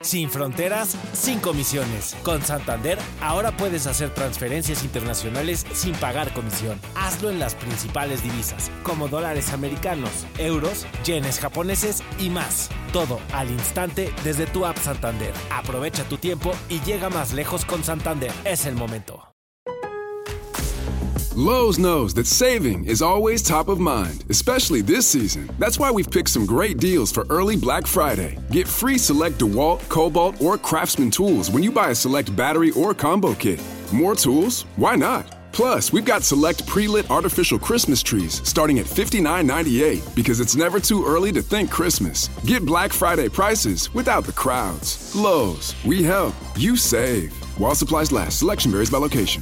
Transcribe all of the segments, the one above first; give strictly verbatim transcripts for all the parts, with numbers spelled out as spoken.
Sin fronteras, sin comisiones. Con Santander, ahora puedes hacer transferencias internacionales sin pagar comisión. Hazlo en las principales divisas, como dólares americanos, euros, yenes japoneses y más. Todo al instante desde tu app Santander. Aprovecha tu tiempo y llega más lejos con Santander. Es el momento. Lowe's knows that saving is always top of mind, especially this season. That's why we've picked some great deals for early Black Friday. Get free select DeWalt, Cobalt, or Craftsman tools when you buy a select battery or combo kit. More tools? Why not? Plus, we've got select pre-lit artificial Christmas trees starting at fifty-nine ninety-eight because it's never too early to think Christmas. Get Black Friday prices without the crowds. Lowe's, we help, you save. While supplies last, selection varies by location.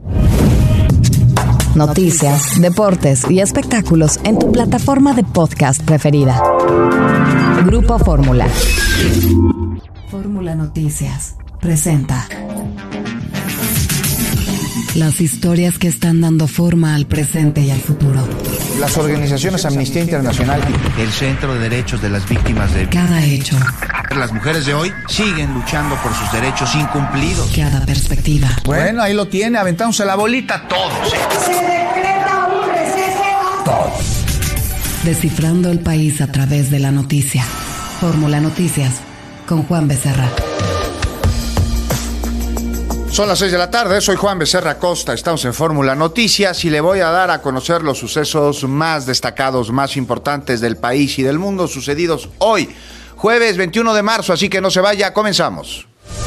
Noticias, deportes y espectáculos en tu plataforma de podcast preferida. Grupo Fórmula. Fórmula Noticias presenta las historias que están dando forma al presente y al futuro. Las organizaciones Amnistía Internacional y el Centro de Derechos de las Víctimas de... Cada hecho. Las mujeres de hoy siguen luchando por sus derechos incumplidos. Cada perspectiva. Bueno, ahí lo tiene, aventándose la bolita todos. Se decreta un receso. Todos. Descifrando el país a través de la noticia. Fórmula Noticias con Juan Becerra. Son las seis de la tarde, soy Juan Becerra Costa, estamos en Fórmula Noticias y le voy a dar a conocer los sucesos más destacados, más importantes del país y del mundo sucedidos hoy, jueves veintiuno de marzo, así que no se vaya, comenzamos.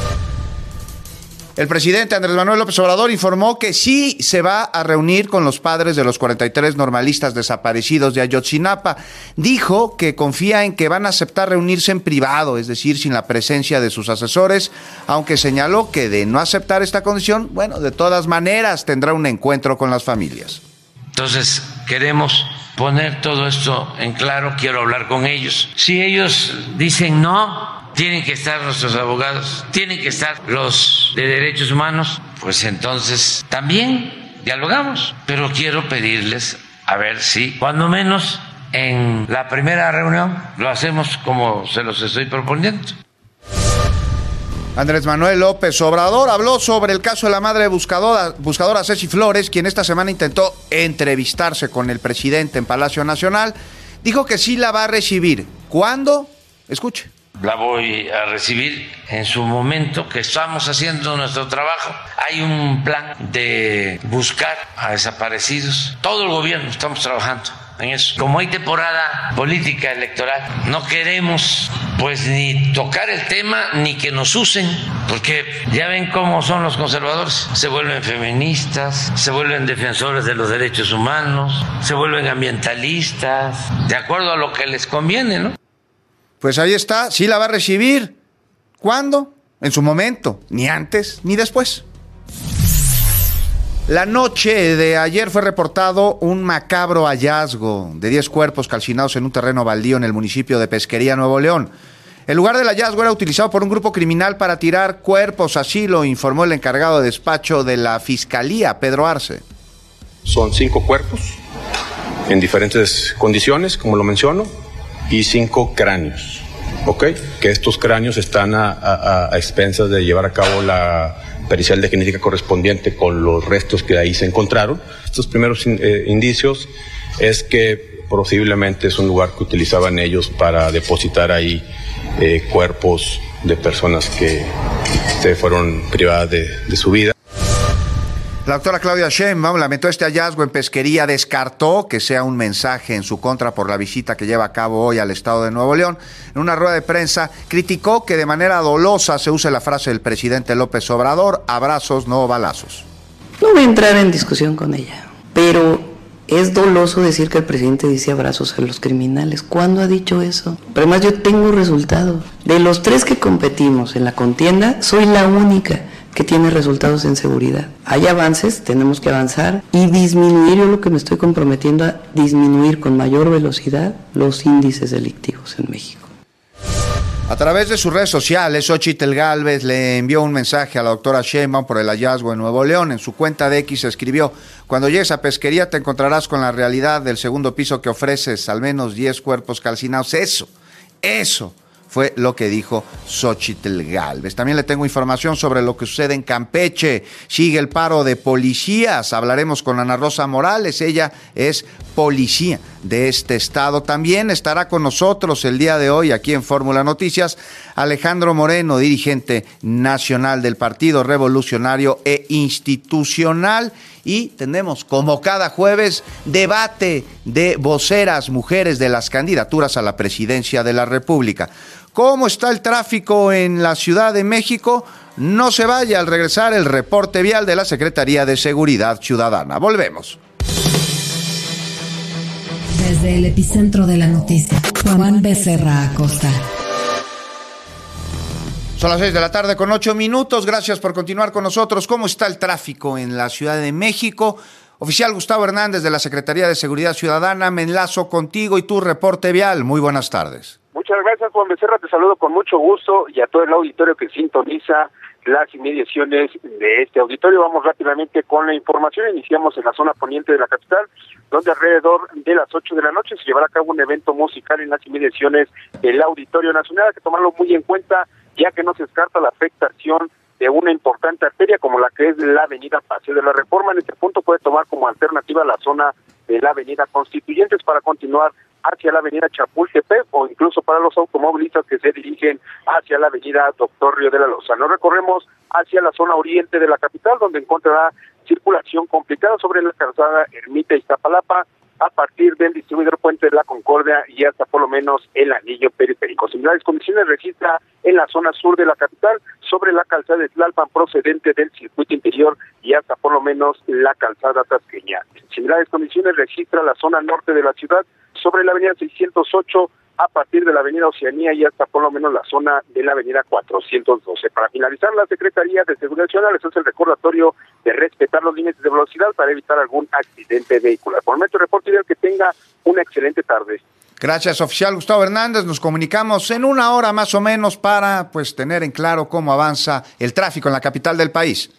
El presidente Andrés Manuel López Obrador informó que sí se va a reunir con los padres de los cuarenta y tres normalistas desaparecidos de Ayotzinapa. Dijo que confía en que van a aceptar reunirse en privado, es decir, sin la presencia de sus asesores, aunque señaló que de no aceptar esta condición, bueno, de todas maneras tendrá un encuentro con las familias. Entonces, queremos poner todo esto en claro, quiero hablar con ellos. Si ellos dicen no, tienen que estar nuestros abogados, tienen que estar los de derechos humanos, pues entonces también dialogamos. Pero quiero pedirles, a ver si, cuando menos en la primera reunión, lo hacemos como se los estoy proponiendo. Andrés Manuel López Obrador habló sobre el caso de la madre buscadora, buscadora Ceci Flores, quien esta semana intentó entrevistarse con el presidente en Palacio Nacional. Dijo que sí la va a recibir. ¿Cuándo? Escuche. La voy a recibir en su momento, que estamos haciendo nuestro trabajo. Hay un plan de buscar a desaparecidos. Todo el gobierno estamos trabajando en eso. Como hay temporada política electoral, no queremos pues ni tocar el tema ni que nos usen, porque ya ven cómo son los conservadores. Se vuelven feministas, se vuelven defensores de los derechos humanos, se vuelven ambientalistas, de acuerdo a lo que les conviene, ¿no? Pues ahí está, sí la va a recibir. ¿Cuándo? En su momento, ni antes ni después. La noche de ayer fue reportado un macabro hallazgo de diez cuerpos calcinados en un terreno baldío en el municipio de Pesquería, Nuevo León. El lugar del hallazgo era utilizado por un grupo criminal para tirar cuerpos, así lo informó el encargado de despacho de la Fiscalía, Pedro Arce. Son cinco cuerpos en diferentes condiciones, como lo menciono, y cinco cráneos, ¿ok? Que estos cráneos están a, a, a expensas de llevar a cabo la pericial de genética correspondiente con los restos que ahí se encontraron. Estos primeros eh, indicios es que posiblemente es un lugar que utilizaban ellos para depositar ahí eh, cuerpos de personas que se fueron privadas de, de su vida. La doctora Claudia Sheinbaum lamentó este hallazgo en Pesquería, descartó que sea un mensaje en su contra por la visita que lleva a cabo hoy al estado de Nuevo León. En una rueda de prensa criticó que de manera dolosa se use la frase del presidente López Obrador, abrazos, no balazos. No voy a entrar en discusión con ella, pero es doloso decir que el presidente dice abrazos a los criminales. ¿Cuándo ha dicho eso? Pero además yo tengo resultados. De los tres que competimos en la contienda, soy la única que tiene resultados en seguridad. Hay avances, tenemos que avanzar y disminuir, yo lo que me estoy comprometiendo a disminuir con mayor velocidad los índices delictivos en México. A través de sus redes sociales, Xóchitl Gálvez le envió un mensaje a la doctora Sheinbaum por el hallazgo en Nuevo León. En su cuenta de X escribió: cuando llegues a Pesquería te encontrarás con la realidad del segundo piso que ofreces, al menos diez cuerpos calcinados. Eso, eso fue lo que dijo Xóchitl Gálvez. También le tengo información sobre lo que sucede en Campeche. Sigue el paro de policías. Hablaremos con Ana Rosa Morales. Ella es policía de este estado. También estará con nosotros el día de hoy aquí en Fórmula Noticias Alejandro Moreno, dirigente nacional del Partido Revolucionario e Institucional. Y tenemos, como cada jueves, debate de voceras mujeres de las candidaturas a la presidencia de la República. ¿Cómo está el tráfico en la Ciudad de México? No se vaya, al regresar el reporte vial de la Secretaría de Seguridad Ciudadana. Volvemos. Desde el epicentro de la noticia, Juan Becerra Acosta. Son las seis de la tarde con ocho minutos. Gracias por continuar con nosotros. ¿Cómo está el tráfico en la Ciudad de México? Oficial Gustavo Hernández de la Secretaría de Seguridad Ciudadana, me enlazo contigo y tu reporte vial. Muy buenas tardes. Muchas gracias, Juan Becerra. Te saludo con mucho gusto y a todo el auditorio que sintoniza las inmediaciones de este auditorio. Vamos rápidamente con la información. Iniciamos en la zona poniente de la capital, donde alrededor de las ocho de la noche se llevará a cabo un evento musical en las inmediaciones del Auditorio Nacional. Hay que tomarlo muy en cuenta, ya que no se descarta la afectación de una importante arteria como la que es la avenida Paseo de la Reforma. En este punto puede tomar como alternativa la zona de la avenida Constituyentes para continuar hacia la avenida Chapultepec o incluso para los automovilistas que se dirigen hacia la avenida Doctor Río de la Loza. Nos recorremos hacia la zona oriente de la capital, donde encontrará circulación complicada sobre la calzada Ermita Iztapalapa a partir del distribuidor Puente de la Concordia y hasta por lo menos el anillo periférico. Similares condiciones registra en la zona sur de la capital, sobre la calzada de Tlalpan procedente del circuito interior y hasta por lo menos la calzada tasqueña. Similares condiciones registra la zona norte de la ciudad, sobre la avenida seiscientos ocho a partir de la avenida Oceanía y hasta por lo menos la zona de la avenida cuatrocientos doce. Para finalizar, la Secretaría de Seguridad Ciudadana les hace el recordatorio de respetar los límites de velocidad para evitar algún accidente vehicular. Por el momento, reporte ideal, que tenga una excelente tarde. Gracias, oficial Gustavo Hernández. Nos comunicamos en una hora más o menos para pues tener en claro cómo avanza el tráfico en la capital del país.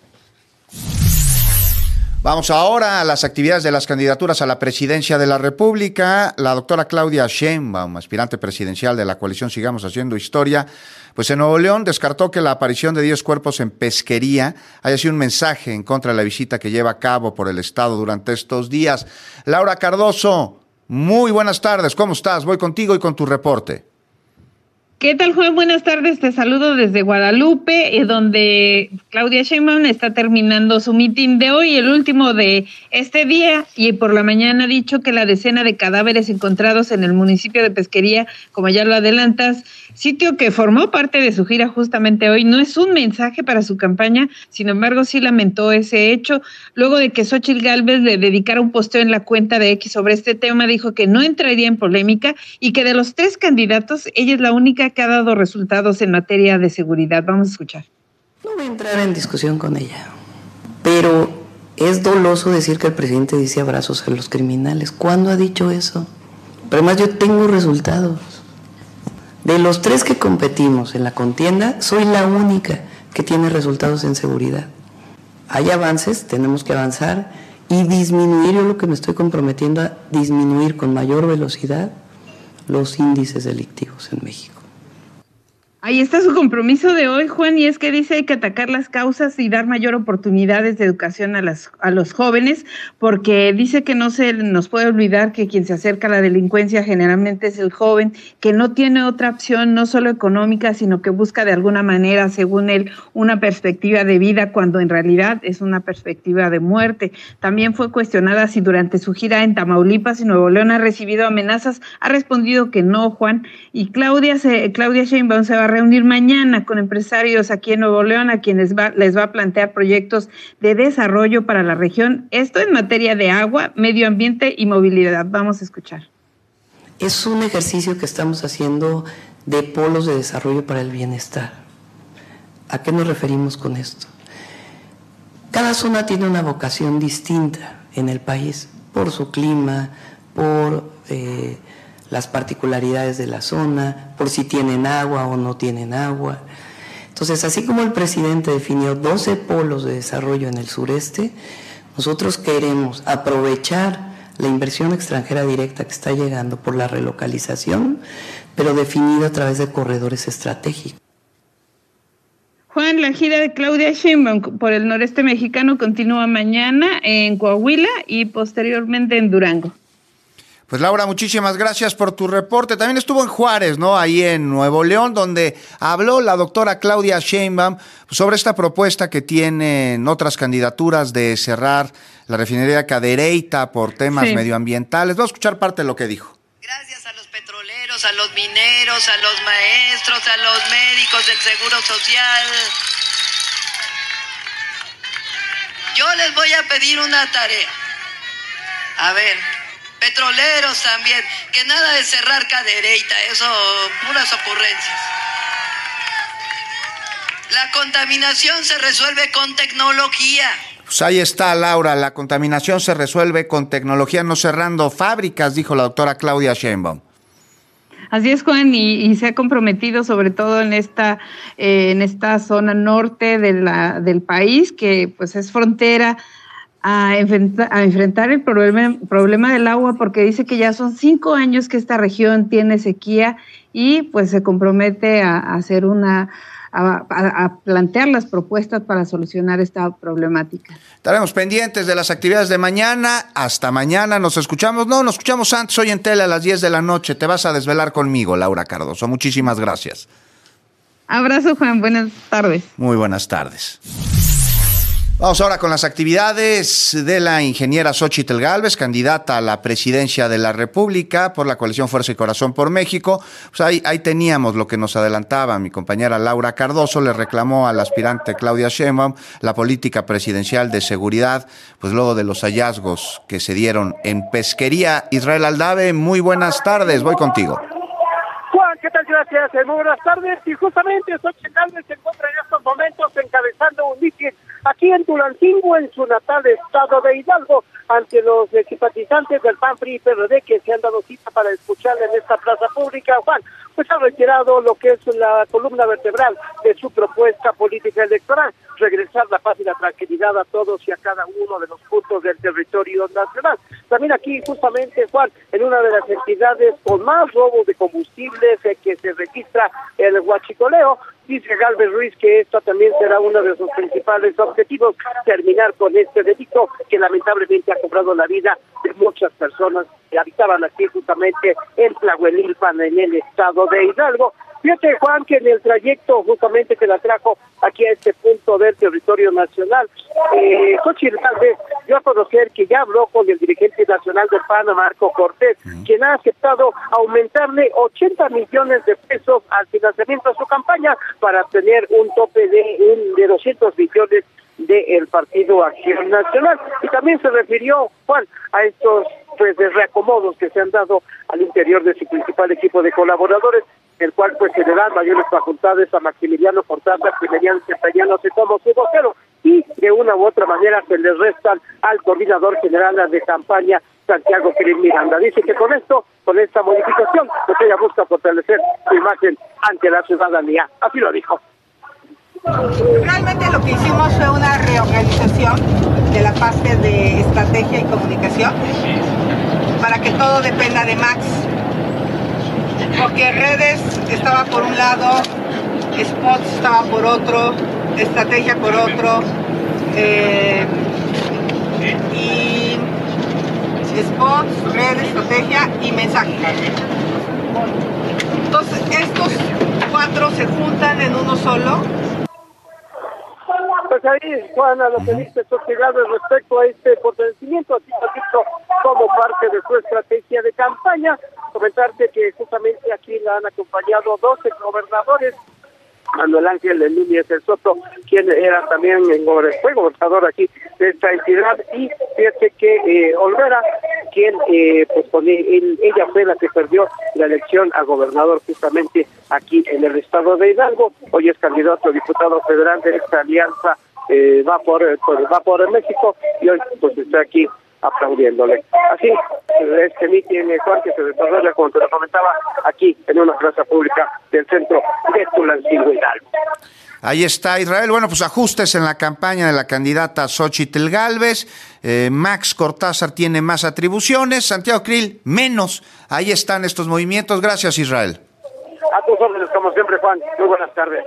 Vamos ahora a las actividades de las candidaturas a la presidencia de la República. La doctora Claudia Sheinbaum, aspirante presidencial de la coalición Sigamos Haciendo Historia, pues en Nuevo León descartó que la aparición de diez cuerpos en pesquería haya sido un mensaje en contra de la visita que lleva a cabo por el Estado durante estos días. Laura Cardoso, muy buenas tardes. ¿Cómo estás? Voy contigo y con tu reporte. ¿Qué tal, Juan? Buenas tardes, te saludo desde Guadalupe, eh, donde Claudia Sheinbaum está terminando su mitin de hoy, el último de este día, y por la mañana ha dicho que la decena de cadáveres encontrados en el municipio de Pesquería, como ya lo adelantas, sitio que formó parte de su gira justamente hoy, no es un mensaje para su campaña, sin embargo sí lamentó ese hecho, luego de que Xóchitl Gálvez le dedicara un posteo en la cuenta de X sobre este tema, dijo que no entraría en polémica y que de los tres candidatos, ella es la única que ha dado resultados en materia de seguridad. Vamos a escuchar. No voy a entrar en discusión con ella, pero es doloso decir que el presidente dice abrazos a los criminales. ¿Cuándo ha dicho eso? Pero además yo tengo resultados. De los tres que competimos en la contienda, soy la única que tiene resultados en seguridad. Hay avances, tenemos que avanzar y disminuir, yo lo que me estoy comprometiendo a disminuir con mayor velocidad los índices delictivos en México. Ahí está su compromiso de hoy, Juan, y es que dice hay que atacar las causas y dar mayor oportunidades de educación a las a los jóvenes, porque dice que no se nos puede olvidar que quien se acerca a la delincuencia generalmente es el joven, que no tiene otra opción, no solo económica, sino que busca de alguna manera, según él, una perspectiva de vida, cuando en realidad es una perspectiva de muerte. También fue cuestionada si durante su gira en Tamaulipas y Nuevo León ha recibido amenazas, ha respondido que no, Juan, y Claudia, se, Claudia Sheinbaum se va a reunir mañana con empresarios aquí en Nuevo León, a quienes va, les va a plantear proyectos de desarrollo para la región, esto en materia de agua, medio ambiente y movilidad. Vamos a escuchar. Es un ejercicio que estamos haciendo de polos de desarrollo para el bienestar. ¿A qué nos referimos con esto? Cada zona tiene una vocación distinta en el país, por su clima, por eh, las particularidades de la zona, por si tienen agua o no tienen agua. Entonces, así como el presidente definió doce polos de desarrollo en el sureste, nosotros queremos aprovechar la inversión extranjera directa que está llegando por la relocalización, pero definido a través de corredores estratégicos. Juan, la gira de Claudia Sheinbaum por el noreste mexicano continúa mañana en Coahuila y posteriormente en Durango. Pues Laura, muchísimas gracias por tu reporte. También estuvo en Juárez, ¿no? Ahí en Nuevo León, donde habló la doctora Claudia Sheinbaum sobre esta propuesta que tienen otras candidaturas de cerrar la refinería Cadereyta por temas sí. medioambientales. Vamos a escuchar parte de lo que dijo. Gracias a los petroleros, a los mineros, a los maestros, a los médicos del Seguro Social. Yo les voy a pedir una tarea. A ver... Petroleros también, que nada de cerrar Cadereyta, eso, puras ocurrencias. La contaminación se resuelve con tecnología. Pues ahí está, Laura, la contaminación se resuelve con tecnología, no cerrando fábricas, dijo la doctora Claudia Sheinbaum. Así es, Juan, y, y se ha comprometido sobre todo en esta eh, en esta zona norte de la, del país, que pues es frontera, A enfrentar, a enfrentar el problema, problema del agua, porque dice que ya son cinco años que esta región tiene sequía y pues se compromete a, a hacer una, a, a plantear las propuestas para solucionar esta problemática. Estaremos pendientes de las actividades de mañana. Hasta mañana, nos escuchamos. No, nos escuchamos antes, hoy en tele a las diez de la noche. Te vas a desvelar conmigo, Laura Cardoso. Muchísimas gracias. Abrazo, Juan. Buenas tardes. Muy buenas tardes. Vamos ahora con las actividades de la ingeniera Xóchitl Gálvez, candidata a la presidencia de la República por la coalición Fuerza y Corazón por México. Pues ahí, ahí teníamos lo que nos adelantaba mi compañera Laura Cardoso. Le reclamó al aspirante Claudia Sheinbaum la política presidencial de seguridad, pues luego de los hallazgos que se dieron en Pesquería. Israel Aldave, muy buenas tardes, voy contigo. Juan, ¿qué tal? Gracias, muy buenas tardes. Y justamente Xóchitl Gálvez se encuentra en estos momentos encabezando un mitin aquí en Tulancingo, en su natal estado de Hidalgo, ante los simpatizantes del P A N, P R I y P R D que se han dado cita para escucharle en esta plaza pública. Juan, pues ha reiterado lo que es la columna vertebral de su propuesta política electoral, regresar la paz y la tranquilidad a todos y a cada uno de los puntos del territorio nacional. También aquí, justamente, Juan, en una de las entidades con más robos de combustibles eh, que se registra el huachicoleo, dice Gálvez Ruiz que esto también será uno de sus principales objetivos, terminar con este delito que lamentablemente ha cobrado la vida de muchas personas que habitaban aquí justamente en Tlahuelilpan, en el estado de Hidalgo. Fíjate, Juan, que en el trayecto justamente que la trajo aquí a este punto del territorio nacional, eh, Xóchitl Gálvez dio a conocer que ya habló con el dirigente nacional del P A N, Marco Cortés, uh-huh. quien ha aceptado aumentarle ochenta millones de pesos al financiamiento de su campaña para tener un tope de, de doscientos millones del Partido Acción Nacional. Y también se refirió, Juan, a estos pues de reacomodos que se han dado al interior de su principal equipo de colaboradores, el cual pues se le dan mayores facultades a Maximiliano Cortázar, que venían desempeñándose como su vocero, y de una u otra manera se les restan al coordinador general de campaña, Santiago Krill Miranda. Dice que con esto, con esta modificación, pues ella busca fortalecer su imagen ante la ciudadanía. Así lo dijo. Realmente lo que hicimos fue una reorganización de la parte de estrategia y comunicación para que todo dependa de Max, porque redes estaba por un lado, spots estaba por otro, estrategia por otro, eh, y spots, redes, estrategia y mensaje. Entonces estos cuatro se juntan en uno solo. Pues ahí, Juana, lo que dice Xóchitl Gálvez respecto a este fortalecimiento, así lo dicho como parte de su estrategia de campaña. Comentarte que justamente aquí la han acompañado doce gobernadores, Manuel Ángel de Núñez el Soto, quien era también fue gobernador aquí de esta entidad, y fíjate que eh, Olvera, quien eh, pues con él, ella fue la que perdió la elección a gobernador justamente aquí en el estado de Hidalgo. Hoy es candidato a diputado federal de esta alianza, eh, va por, por va por México, y hoy pues está aquí aplaudiéndole. Así, este mitin, Juan, que se desarrolla, como te lo comentaba, aquí en una plaza pública del centro de Tulancingo, Hidalgo. Ahí está, Israel. Bueno, pues ajustes en la campaña de la candidata Xóchitl Gálvez. Eh, Max Cortázar tiene más atribuciones, Santiago Krill menos. Ahí están estos movimientos. Gracias, Israel. A tus órdenes, como siempre, Juan. Muy buenas tardes.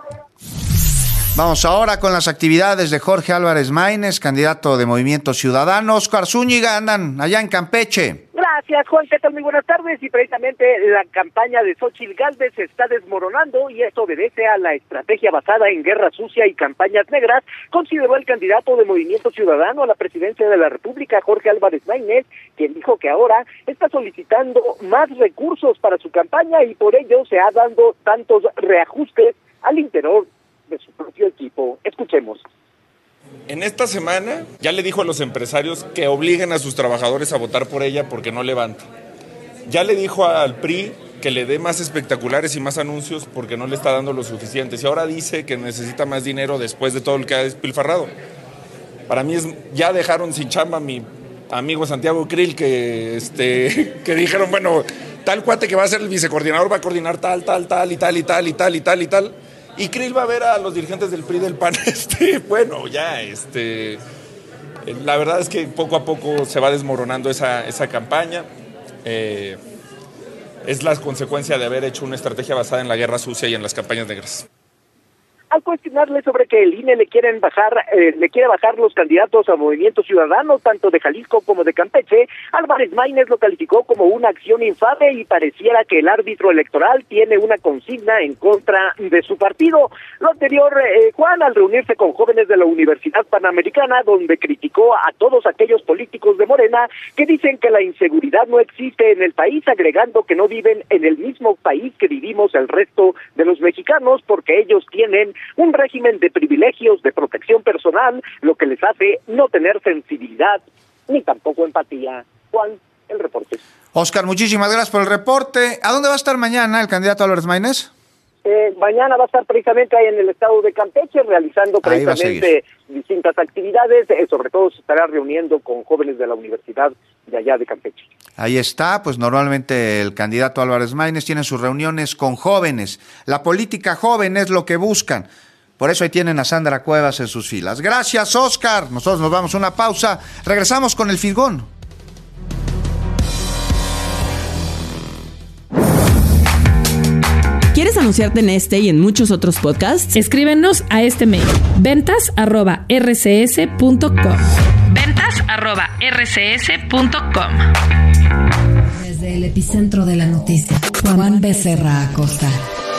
Vamos ahora con las actividades de Jorge Álvarez Maínez, candidato de Movimiento Ciudadano. Oscar Zúñiga, andan allá en Campeche. Gracias, Juan. ¿Qué tal? Muy buenas tardes. Y precisamente la campaña de Xóchitl Gálvez se está desmoronando y esto obedece a la estrategia basada en guerra sucia y campañas negras, consideró el candidato de Movimiento Ciudadano a la presidencia de la República, Jorge Álvarez Maínez, quien dijo que ahora está solicitando más recursos para su campaña y por ello se ha dado tantos reajustes al interior de su propio equipo. Escuchemos. En esta semana ya le dijo a los empresarios que obliguen a sus trabajadores a votar por ella porque no levanta. Ya le dijo al P R I que le dé más espectaculares y más anuncios porque no le está dando lo suficiente. Y ahora dice que necesita más dinero después de todo lo que ha despilfarrado. Para mí es, ya dejaron sin chamba a mi amigo Santiago Krill que, este, que dijeron, bueno, tal cuate que va a ser el vicecoordinador va a coordinar tal, tal, tal y tal y tal y tal y tal y tal. Y Krill va a ver a los dirigentes del P R I del P A N, este, bueno, ya, este, la verdad es que poco a poco se va desmoronando esa, esa campaña. Eh, es la consecuencia de haber hecho una estrategia basada en la guerra sucia y en las campañas negras. Al cuestionarle sobre que el I N E le quieren bajar, eh, le quiere bajar los candidatos a Movimiento Ciudadano, tanto de Jalisco como de Campeche, Álvarez Maínez lo calificó como una acción infame y pareciera que el árbitro electoral tiene una consigna en contra de su partido. Lo anterior, eh, Juan, al reunirse con jóvenes de la Universidad Panamericana, donde criticó a todos aquellos políticos de Morena que dicen que la inseguridad no existe en el país, agregando que no viven en el mismo país que vivimos el resto de los mexicanos, porque ellos tienen un régimen de privilegios, de protección personal, lo que les hace no tener sensibilidad ni tampoco empatía. Juan, el reporte. Oscar, muchísimas gracias por el reporte. ¿A dónde va a estar mañana el candidato Álvarez Maínez? Eh, mañana va a estar precisamente ahí en el estado de Campeche realizando precisamente distintas actividades, eh, sobre todo se estará reuniendo con jóvenes de la universidad de allá de Campeche. Ahí está, pues normalmente el candidato Álvarez Maínez tiene sus reuniones con jóvenes. La política joven es lo que buscan. Por eso ahí tienen a Sandra Cuevas en sus filas. Gracias, Oscar. Nosotros nos vamos a una pausa. Regresamos con el Fisgón. ¿Quieres anunciarte en este y en muchos otros podcasts? Escríbenos a este mail, ventas arroba r c s punto com. ventas arroba r c s punto com. Desde el epicentro de la noticia, Juan Becerra Acosta.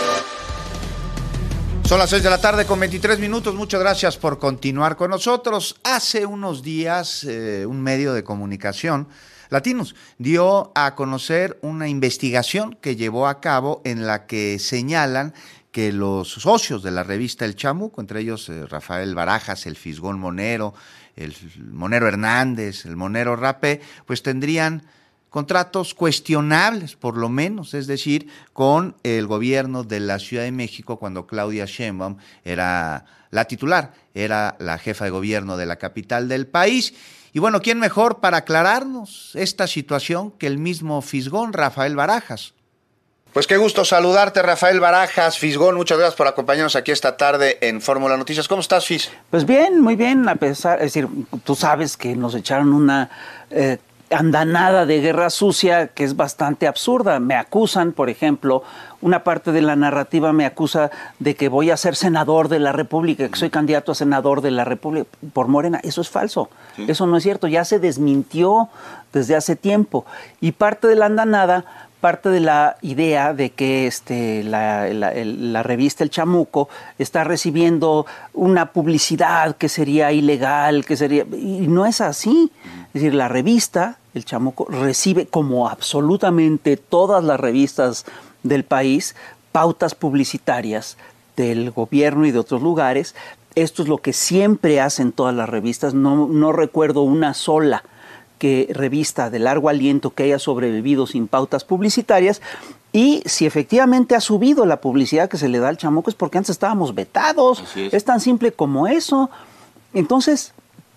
Son las seis de la tarde con veintitrés minutos. Muchas gracias por continuar con nosotros. Hace unos días, eh, un medio de comunicación, Latinos, dio a conocer una investigación que llevó a cabo en la que señalan que los socios de la revista El Chamuco, entre ellos eh, Rafael Barajas, el Fisgón Monero, el Monero Hernández, el Monero Rapé, pues tendrían contratos cuestionables, por lo menos, es decir, con el gobierno de la Ciudad de México cuando Claudia Sheinbaum era la titular, era la jefa de gobierno de la capital del país. Y bueno, ¿quién mejor para aclararnos esta situación que el mismo Fisgón, Rafael Barajas? Pues qué gusto saludarte, Rafael Barajas. Fisgón, muchas gracias por acompañarnos aquí esta tarde en Fórmula Noticias. ¿Cómo estás, Fis? Pues bien, muy bien, a pesar, es decir, tú sabes que nos echaron una eh, andanada de guerra sucia que es bastante absurda. Me acusan, por ejemplo, una parte de la narrativa me acusa de que voy a ser senador de la República, que soy candidato a senador de la República por Morena. Eso es falso, sí. Eso no es cierto, ya se desmintió desde hace tiempo. Y parte de la andanada, parte de la idea de que este, la, la, el, la revista El Chamuco está recibiendo una publicidad que sería ilegal, que sería, y no es así. Es decir, la revista El Chamuco recibe, como absolutamente todas las revistas del país, pautas publicitarias del gobierno y de otros lugares. Esto es lo que siempre hacen todas las revistas. No, no recuerdo una sola que revista de largo aliento que haya sobrevivido sin pautas publicitarias. Y si efectivamente ha subido la publicidad que se le da al Chamuco es porque antes estábamos vetados. Es. es tan simple como eso. Entonces,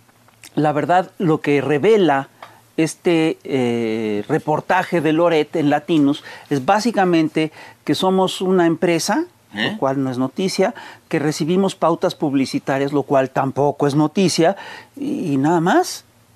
la verdad, lo que revela este eh, reportaje de Loret en Latinos es básicamente que somos una empresa, ¿Eh? lo cual no es noticia, que recibimos pautas publicitarias, lo cual tampoco es noticia, y, y nada más.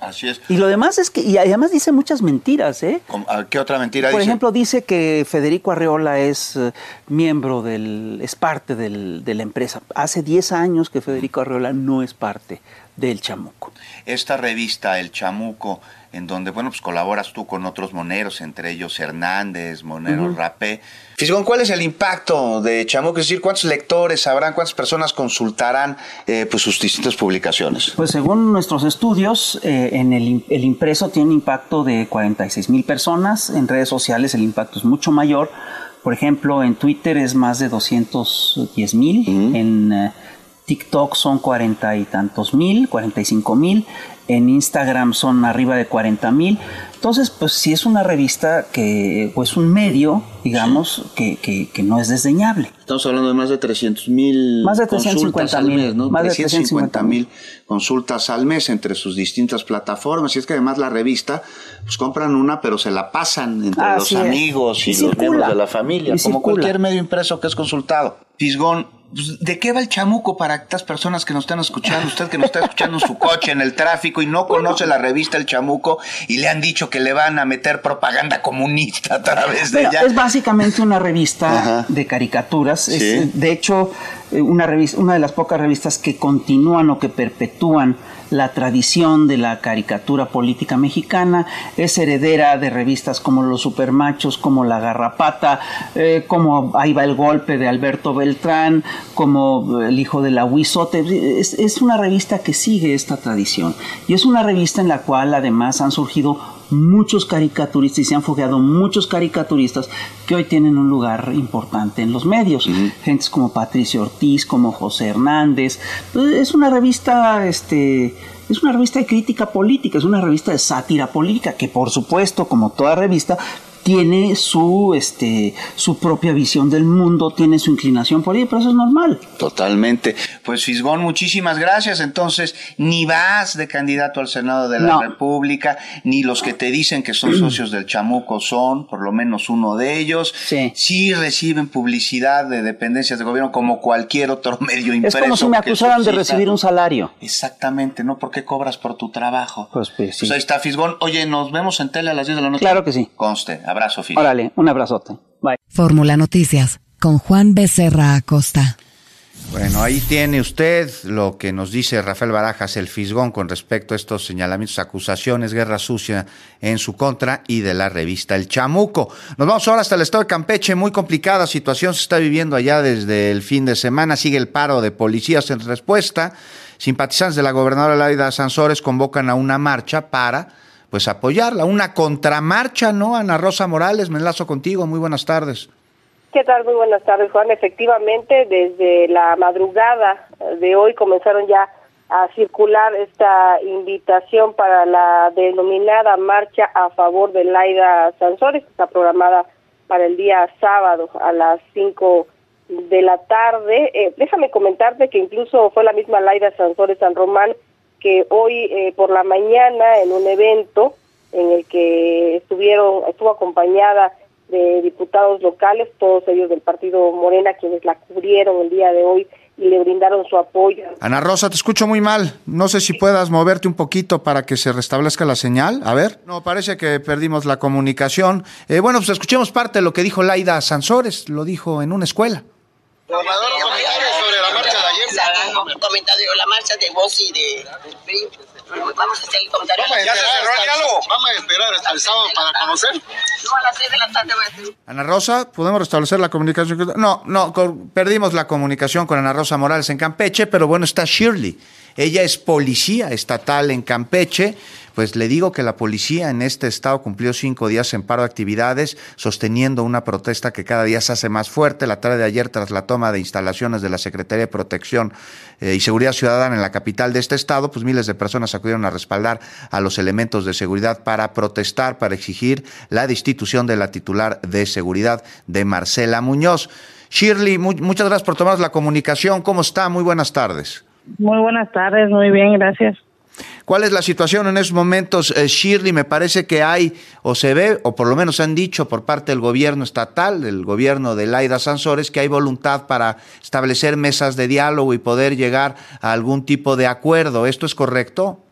Así es. Y lo demás es que, y además dice muchas mentiras, ¿eh? ¿Qué otra mentira Por dice? Por ejemplo, dice que Federico Arreola es uh, miembro del, es parte del, de la empresa. Hace diez años que Federico Arreola no es parte del Chamuco. Esta revista, El Chamuco, en donde, bueno, pues colaboras tú con otros moneros, entre ellos Hernández, Monero uh-huh. Rapé. Fisgón, ¿cuál es el impacto de Chamuco? Es decir, ¿cuántos lectores habrán, cuántas personas consultarán eh, pues sus distintas publicaciones? Pues según nuestros estudios, eh, en el, el impreso tiene un impacto de cuarenta y seis mil personas, en redes sociales el impacto es mucho mayor. Por ejemplo, en Twitter es más de doscientos diez mil, uh-huh. en eh, TikTok son cuarenta y tantos mil, cuarenta y cinco mil, en Instagram son arriba de cuarenta mil. Entonces, pues sí es una revista que, pues un medio, digamos, sí. que, que, que no es desdeñable. Estamos hablando de más de trescientos mil más de trescientos cincuenta mil, ¿no? Más de trescientos cincuenta mil consultas al mes entre sus distintas plataformas. Y es que además la revista, pues compran una, pero se la pasan entre ah, los sí amigos y, y los circula. miembros de la familia, y como circula. Cualquier medio impreso que es consultado. Fisgón, ¿de qué va el Chamuco para estas personas que nos están escuchando? Usted que nos está escuchando en su coche, en el tráfico y no conoce la revista El Chamuco y le han dicho que le van a meter propaganda comunista a través de Pero ella. Es básicamente una revista Ajá. de caricaturas. ¿Sí? Es, de hecho, una, revista, una de las pocas revistas que continúan o que perpetúan la tradición de la caricatura política mexicana. Es heredera de revistas como Los Supermachos, como La Garrapata, eh, como Ahí va el golpe de Alberto Beltrán, como El hijo de la Huizote. Es, es una revista que sigue esta tradición. Y es una revista en la cual además han surgido muchos caricaturistas y se han fogueado muchos caricaturistas que hoy tienen un lugar importante en los medios. Uh-huh. Gentes como Patricio Ortiz, como José Hernández. Es una revista, este, es una revista de crítica política, es una revista de sátira política que, por supuesto, como toda revista, tiene su este su propia visión del mundo, tiene su inclinación por ello, pero eso es normal. Totalmente. Pues Fisgón, muchísimas gracias. Entonces, ni vas de candidato al Senado de la no. República, ni los que te dicen que son socios del Chamuco son, por lo menos uno de ellos. Sí. Sí reciben publicidad de dependencias de gobierno como cualquier otro medio impreso. Es como si me acusaran de recibir un salario. Exactamente, ¿no? ¿Por qué cobras por tu trabajo? Pues, pues sí. Pues ahí está, Fisgón. Oye, nos vemos en tele a las diez de la noche. Claro que sí. Conste. Abrazo, Fisgón. Órale, un abrazote. Bye. Fórmula Noticias con Juan Becerra Acosta. Bueno, ahí tiene usted lo que nos dice Rafael Barajas, el Fisgón, con respecto a estos señalamientos, acusaciones, guerra sucia en su contra y de la revista El Chamuco. Nos vamos ahora hasta el estado de Campeche. Muy complicada situación se está viviendo allá desde el fin de semana. Sigue el paro de policías en respuesta. Simpatizantes de la gobernadora Laida Sansores convocan a una marcha para pues apoyarla, una contramarcha, ¿no? Ana Rosa Morales, me enlazo contigo, muy buenas tardes. ¿Qué tal? Muy buenas tardes, Juan. Efectivamente, desde la madrugada de hoy comenzaron ya a circular esta invitación para la denominada marcha a favor de Laida Sansores, que está programada para el día sábado a las cinco de la tarde. Eh, déjame comentarte que incluso fue la misma Laida Sansores San Román que hoy eh, por la mañana en un evento en el que estuvieron estuvo acompañada de diputados locales, todos ellos del partido Morena, quienes la cubrieron el día de hoy y le brindaron su apoyo. Ana Rosa, te escucho muy mal. No sé si puedas moverte un poquito para que se restablezca la señal. A ver. No, parece que perdimos la comunicación. Eh, bueno, pues escuchemos parte de lo que dijo Laida Sansores. Lo dijo en una escuela. Gobernador, sobre la marcha de ayer. La, comentario, la marcha de vos y de, de P R I. Vamos a hacer el comentario. Vamos a esperar, hasta, vamos a esperar hasta el sábado para conocer. No, a las seis de la tarde voy a hacer. Ana Rosa, ¿podemos restablecer la comunicación? No, no, con, perdimos la comunicación con Ana Rosa Morales en Campeche, pero bueno, está Shirley. Ella es policía estatal en Campeche. Pues le digo que la policía en este estado cumplió cinco días en paro de actividades, sosteniendo una protesta que cada día se hace más fuerte. La tarde de ayer, tras la toma de instalaciones de la Secretaría de Protección eh, y Seguridad Ciudadana en la capital de este estado, pues miles de personas acudieron a respaldar a los elementos de seguridad para protestar, para exigir la destitución de la titular de seguridad, de Marcela Muñoz. Shirley, mu- muchas gracias por tomar la comunicación. ¿Cómo está? Muy buenas tardes. Muy buenas tardes, muy bien, gracias. ¿Cuál es la situación en esos momentos, eh, Shirley? Me parece que hay, o se ve, o por lo menos han dicho por parte del gobierno estatal, del gobierno de Laida Sansores, que hay voluntad para establecer mesas de diálogo y poder llegar a algún tipo de acuerdo. ¿Esto es correcto?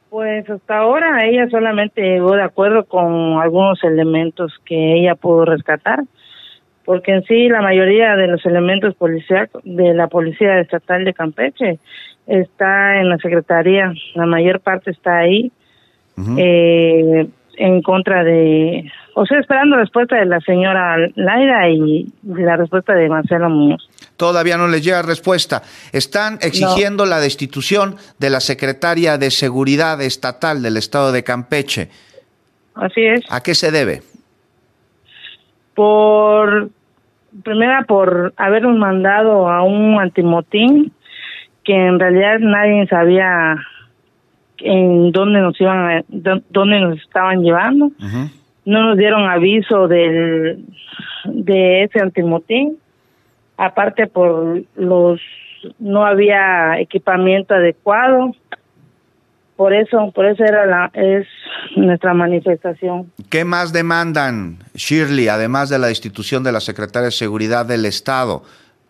Pues hasta ahora ella solamente llegó de acuerdo con algunos elementos que ella pudo rescatar, porque en sí la mayoría de los elementos policíacos de la Policía Estatal de Campeche está en la Secretaría, la mayor parte está ahí, uh-huh. eh, en contra de, o sea, esperando respuesta de la señora Laida y la respuesta de Marcelo Muñoz. Todavía no les llega respuesta. Están exigiendo no. la destitución de la secretaria de Seguridad Estatal del Estado de Campeche. Así es. ¿A qué se debe? Por, primera, por habernos mandado a un antimotín que en realidad nadie sabía en dónde nos iban, a, dónde nos estaban llevando. Uh-huh. No nos dieron aviso del de ese antimotín. Aparte por los no había equipamiento adecuado, por eso por eso era la es nuestra manifestación. ¿Qué más demandan, Shirley, además de la destitución de la secretaria de Seguridad del Estado?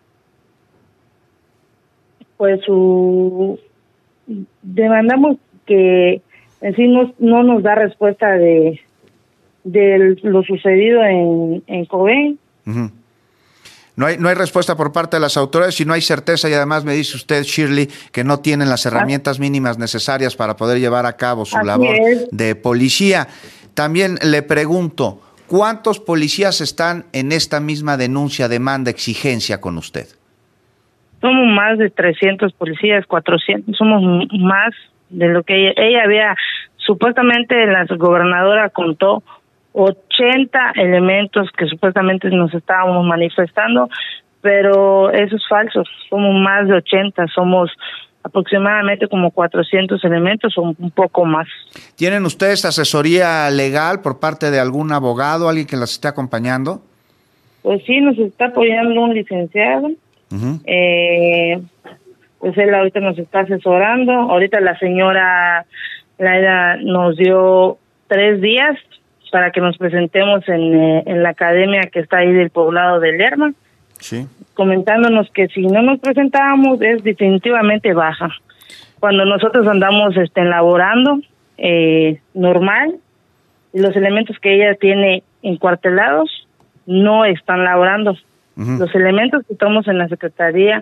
Pues su demandamos que en sí no, no nos da respuesta de de lo sucedido en en Cobén. Uh-huh. No hay, no hay respuesta por parte de las autoridades y no hay certeza, y además me dice usted, Shirley, que no tienen las herramientas mínimas necesarias para poder llevar a cabo su Así labor es. de policía. También le pregunto, ¿cuántos policías están en esta misma denuncia, demanda, exigencia con usted? Somos más de trescientos policías, cuatrocientos, somos más de lo que ella, ella había, supuestamente la gobernadora contó ochenta elementos que supuestamente nos estábamos manifestando, pero eso es falso, somos más de ochenta, somos aproximadamente como cuatrocientos elementos o un poco más. ¿Tienen ustedes asesoría legal por parte de algún abogado, alguien que las esté acompañando? Pues sí, nos está apoyando un licenciado, uh-huh. eh, pues él ahorita nos está asesorando, ahorita la señora Laida nos dio tres días para que nos presentemos en, eh, en la academia que está ahí del poblado de Lerma, sí. comentándonos que si no nos presentábamos es definitivamente baja. Cuando nosotros andamos este, elaborando eh, normal, los elementos que ella tiene encuartelados no están laborando. Uh-huh. Los elementos que estamos en la Secretaría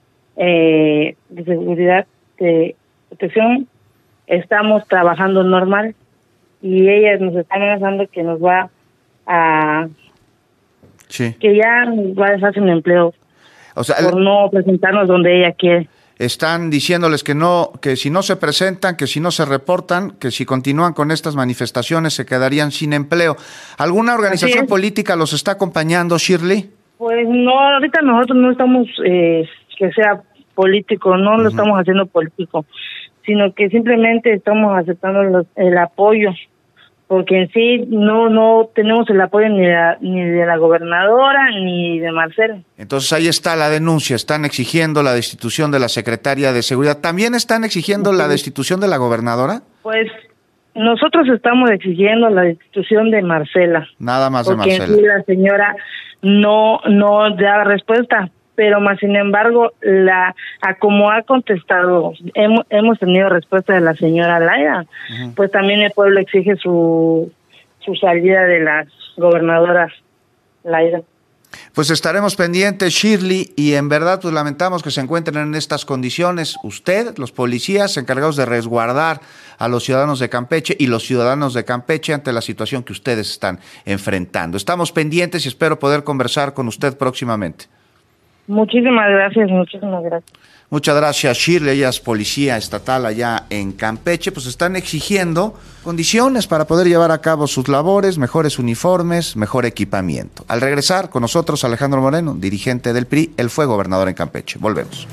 eh, de Seguridad de Protección estamos trabajando normal. Y ella nos está amenazando que nos va a... Sí. que ya nos va a dejar sin empleo, o sea, por no presentarnos donde ella quiere. Están diciéndoles que no, que si no se presentan, que si no se reportan, que si continúan con estas manifestaciones se quedarían sin empleo. ¿Alguna organización política los está acompañando, Shirley? Pues no, ahorita nosotros no estamos eh, que sea político, no uh-huh. lo estamos haciendo político, sino que simplemente estamos aceptando los, el apoyo, porque en sí no no tenemos el apoyo ni de, la, ni de la gobernadora ni de Marcelo. Entonces ahí está la denuncia, están exigiendo la destitución de la secretaria de Seguridad. ¿También están exigiendo sí. la destitución de la gobernadora? Pues nosotros estamos exigiendo la destitución de Marcela. Nada más de Marcela. Porque en sí la señora no, no da respuesta. Pero más sin embargo, la a como ha contestado, hemos, hemos tenido respuesta de la señora Laida, uh-huh. pues también el pueblo exige su su salida de la gobernadora Laida. Pues estaremos pendientes, Shirley, y en verdad pues lamentamos que se encuentren en estas condiciones usted, los policías encargados de resguardar a los ciudadanos de Campeche y los ciudadanos de Campeche ante la situación que ustedes están enfrentando. Estamos pendientes y espero poder conversar con usted próximamente. Muchísimas gracias, muchísimas gracias. Muchas gracias, Shirley. Ella es policía estatal allá en Campeche. Pues están exigiendo condiciones para poder llevar a cabo sus labores, mejores uniformes, mejor equipamiento. Al regresar con nosotros, Alejandro Moreno, dirigente del P R I, él fue gobernador en Campeche. Volvemos.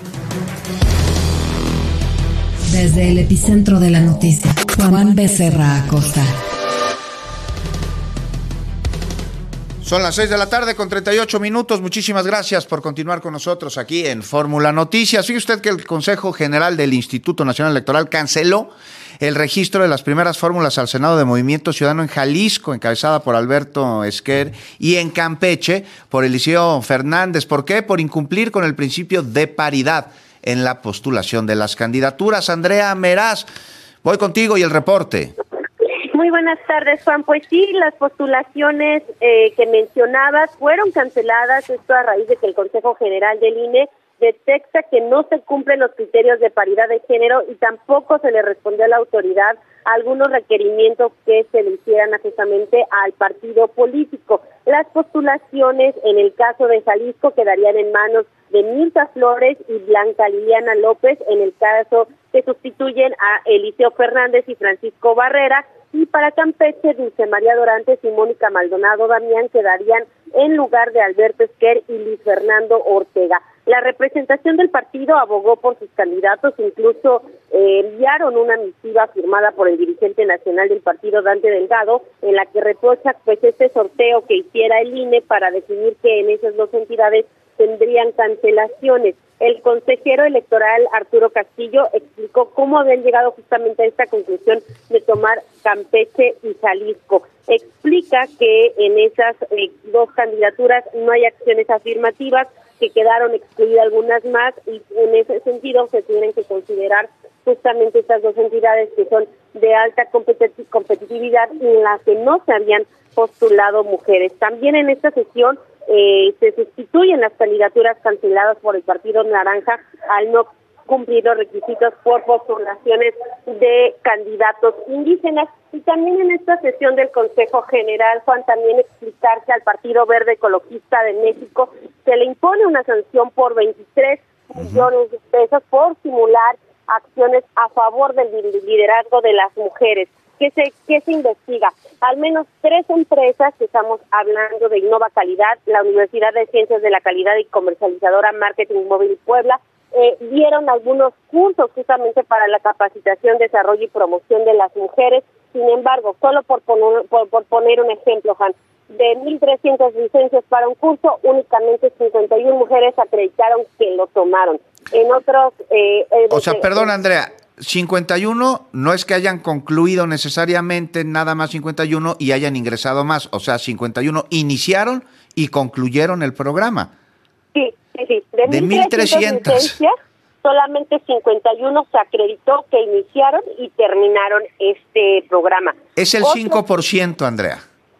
Desde el epicentro de la noticia, Juan Becerra Acosta. Son las seis de la tarde con treinta y ocho minutos. Muchísimas gracias por continuar con nosotros aquí en Fórmula Noticias. Fíjese usted que el Consejo General del Instituto Nacional Electoral canceló el registro de las primeras fórmulas al Senado de Movimiento Ciudadano en Jalisco, encabezada por Alberto Esquer, y en Campeche por Eliseo Fernández. ¿Por qué? Por incumplir con el principio de paridad en la postulación de las candidaturas. Andrea Meraz, Voy contigo y el reporte. Muy buenas tardes, Juan. Pues sí, las postulaciones eh, que mencionabas fueron canceladas, esto a raíz de que el Consejo General del I N E detecta que no se cumplen los criterios de paridad de género y tampoco se le respondió a la autoridad a algunos requerimientos que se le hicieran justamente al partido político. Las postulaciones en el caso de Jalisco quedarían en manos de Mirta Flores y Blanca Liliana López, en el caso que sustituyen a Eliseo Fernández y Francisco Barrera, y para Campeche, Dulce María Dorantes y Mónica Maldonado Damián quedarían en lugar de Alberto Esquer y Luis Fernando Ortega. La representación del partido abogó por sus candidatos, incluso eh, enviaron una misiva firmada por el dirigente nacional del partido, Dante Delgado, en la que reprocha pues este sorteo que hiciera el I N E para definir que en esas dos entidades tendrían cancelaciones. El consejero electoral Arturo Castillo explicó cómo habían llegado justamente a esta conclusión de tomar Campeche y Jalisco. Explica que en esas eh, dos candidaturas no hay acciones afirmativas, que quedaron excluidas algunas más, y en ese sentido se tienen que considerar justamente estas dos entidades que son de alta competi- competitividad y en las que no se habían postulado mujeres. También en esta sesión eh, se sustituyen las candidaturas canceladas por el Partido Naranja al no cumplir los requisitos por postulaciones de candidatos indígenas. Y también en esta sesión del Consejo General, Juan, también explicar que al Partido Verde Ecologista de México se le impone una sanción por veintitrés millones de pesos por simular acciones a favor del liderazgo de las mujeres. ¿Qué se, qué se investiga? Al menos tres empresas, que estamos hablando de Innova Calidad, la Universidad de Ciencias de la Calidad y comercializadora Marketing Móvil Puebla, eh, dieron algunos cursos justamente para la capacitación, desarrollo y promoción de las mujeres. Sin embargo, solo por poner, por, por poner un ejemplo, Juan, de mil trescientas licencias para un curso, únicamente cincuenta y una mujeres acreditaron que lo tomaron. En otros... Eh, eh, o sea, perdón, Andrea, cincuenta y uno no es que hayan concluido necesariamente nada más cincuenta y uno y hayan ingresado más, o sea, cincuenta y uno iniciaron y concluyeron el programa. Sí, sí, sí. De, de mil trescientas licencias, solamente cincuenta y uno se acreditó que iniciaron y terminaron este programa. Es el Otro, cinco por ciento, Andrea.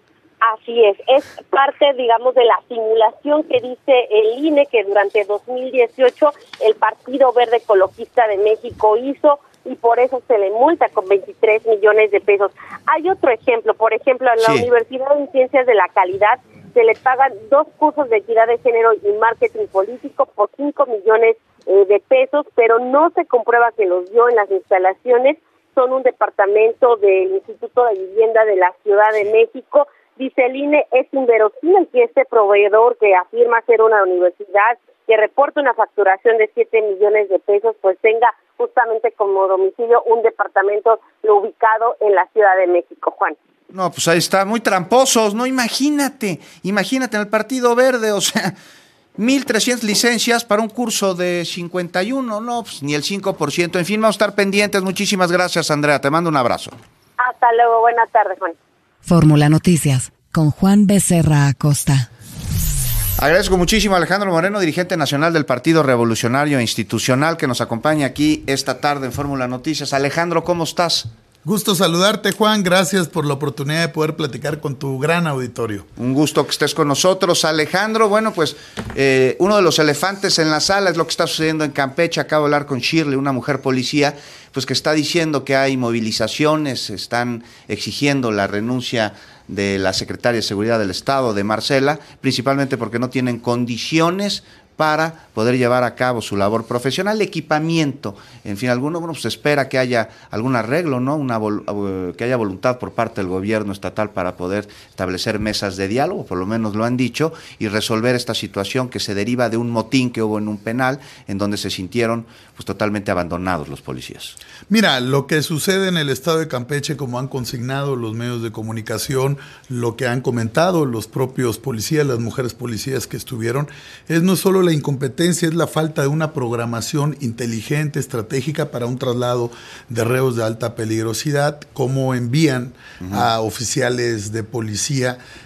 Así es, es parte, digamos, de la simulación que dice el I N E que durante dos mil dieciocho el Partido Verde Ecologista de México hizo, y por eso se le multa con veintitrés millones de pesos. Hay otro ejemplo, por ejemplo, en la sí. Universidad de Ciencias de la Calidad se le pagan dos cursos de equidad de género y marketing político por cinco millones eh, de pesos, pero no se comprueba que los dio en las instalaciones. Son un departamento del Instituto de Vivienda de la Ciudad de México. Dice el I N E, es inverosímil que este proveedor, que afirma ser una universidad, que reporta una facturación de siete millones de pesos, pues tenga justamente como domicilio un departamento ubicado en la Ciudad de México, Juan. No, pues ahí está, muy tramposos, no, imagínate, imagínate en el Partido Verde, o sea, mil trescientas licencias para un curso de cincuenta y uno, no, pues ni el cinco por ciento, en fin, vamos a estar pendientes. Muchísimas gracias, Andrea, te mando un abrazo. Hasta luego, buenas tardes, Juan. Fórmula Noticias, con Juan Becerra Acosta. Agradezco muchísimo a Alejandro Moreno, dirigente nacional del Partido Revolucionario Institucional, que nos acompaña aquí esta tarde en Fórmula Noticias. Alejandro, ¿cómo estás? Gusto saludarte, Juan. Gracias por la oportunidad de poder platicar con tu gran auditorio. Un gusto que estés con nosotros, Alejandro. Bueno, pues eh, uno de los elefantes en la sala es lo que está sucediendo en Campeche. Acabo de hablar con Shirley, una mujer policía, pues que está diciendo que hay movilizaciones, están exigiendo la renuncia de la secretaria de Seguridad del Estado, de Marcela, principalmente porque no tienen condiciones para poder llevar a cabo su labor profesional, equipamiento, en fin, alguno, bueno, pues espera que haya algún arreglo, ¿no? Una uh, que haya voluntad por parte del gobierno estatal para poder establecer mesas de diálogo, por lo menos lo han dicho, y resolver esta situación que se deriva de un motín que hubo en un penal, en donde se sintieron pues totalmente abandonados los policías. Mira, lo que sucede en el estado de Campeche, como han consignado los medios de comunicación, lo que han comentado los propios policías, las mujeres policías que estuvieron, es no solo la incompetencia, es la falta de una programación inteligente, estratégica para un traslado de reos de alta peligrosidad, como envían uh-huh. a oficiales de policía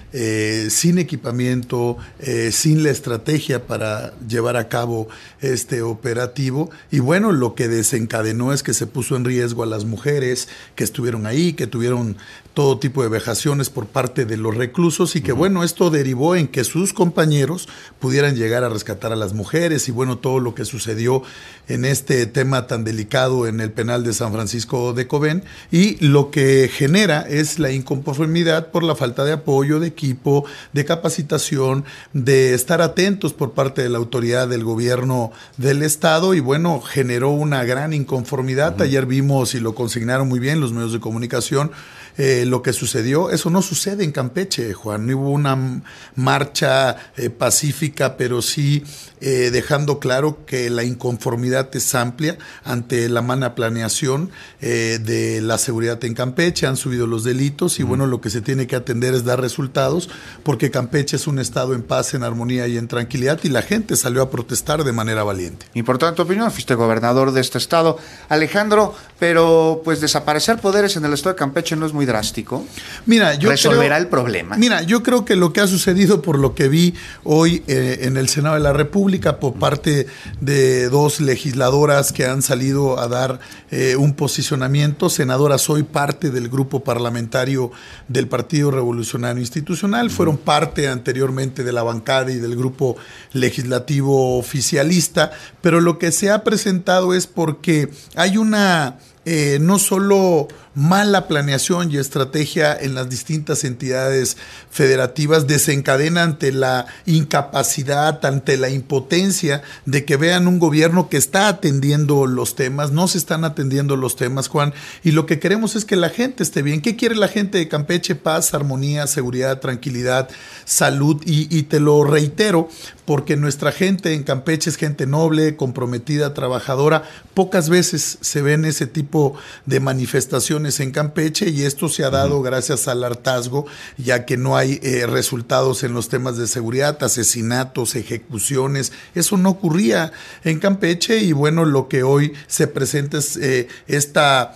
eh, sin equipamiento, eh, sin la estrategia para llevar a cabo este operativo. Y bueno, lo que desencadenó es que se puso en riesgo a las mujeres que estuvieron ahí, que tuvieron todo tipo de vejaciones por parte de los reclusos y que uh-huh. bueno, esto derivó en que sus compañeros pudieran llegar a rescatar a las mujeres y bueno, todo lo que sucedió en este tema tan delicado en el penal de San Francisco de Cobén, y lo que genera es la inconformidad por la falta de apoyo, de equipo, de capacitación, de estar atentos por parte de la autoridad del gobierno del estado y bueno, generó una gran inconformidad. Uh-huh. Ayer vimos y lo consignaron muy bien los medios de comunicación, Eh, lo que sucedió. Eso no sucede en Campeche, Juan. No hubo una marcha eh, pacífica, pero sí eh, dejando claro que la inconformidad es amplia ante la mala planeación eh, de la seguridad en Campeche. Han subido los delitos y mm. bueno, lo que se tiene que atender es dar resultados, porque Campeche es un estado en paz, en armonía y en tranquilidad, y la gente salió a protestar de manera valiente. Importante opinión, fuiste gobernador de este estado, Alejandro, pero pues desaparecer poderes en el estado de Campeche no es muy drástico. Mira, yo ¿Resolverá creo, el problema? Mira, yo creo que lo que ha sucedido, por lo que vi hoy eh, en el Senado de la República por parte de dos legisladoras que han salido a dar eh, un posicionamiento, senadora, soy parte del grupo parlamentario del Partido Revolucionario Institucional, fueron parte anteriormente de la bancada y del grupo legislativo oficialista, pero lo que se ha presentado es porque hay una eh, no solo mala planeación y estrategia en las distintas entidades federativas, desencadena ante la incapacidad, ante la impotencia de que vean un gobierno que está atendiendo los temas. No se están atendiendo los temas, Juan, y lo que queremos es que la gente esté bien. ¿Qué quiere la gente de Campeche? Paz, armonía, seguridad, tranquilidad, salud, y, y te lo reitero, porque nuestra gente en Campeche es gente noble, comprometida, trabajadora. Pocas veces se ven ese tipo de manifestaciones en Campeche, y esto se ha dado uh-huh. gracias al hartazgo, ya que no hay eh, resultados en los temas de seguridad, asesinatos, ejecuciones. Eso no ocurría en Campeche, y bueno, lo que hoy se presenta es eh, esta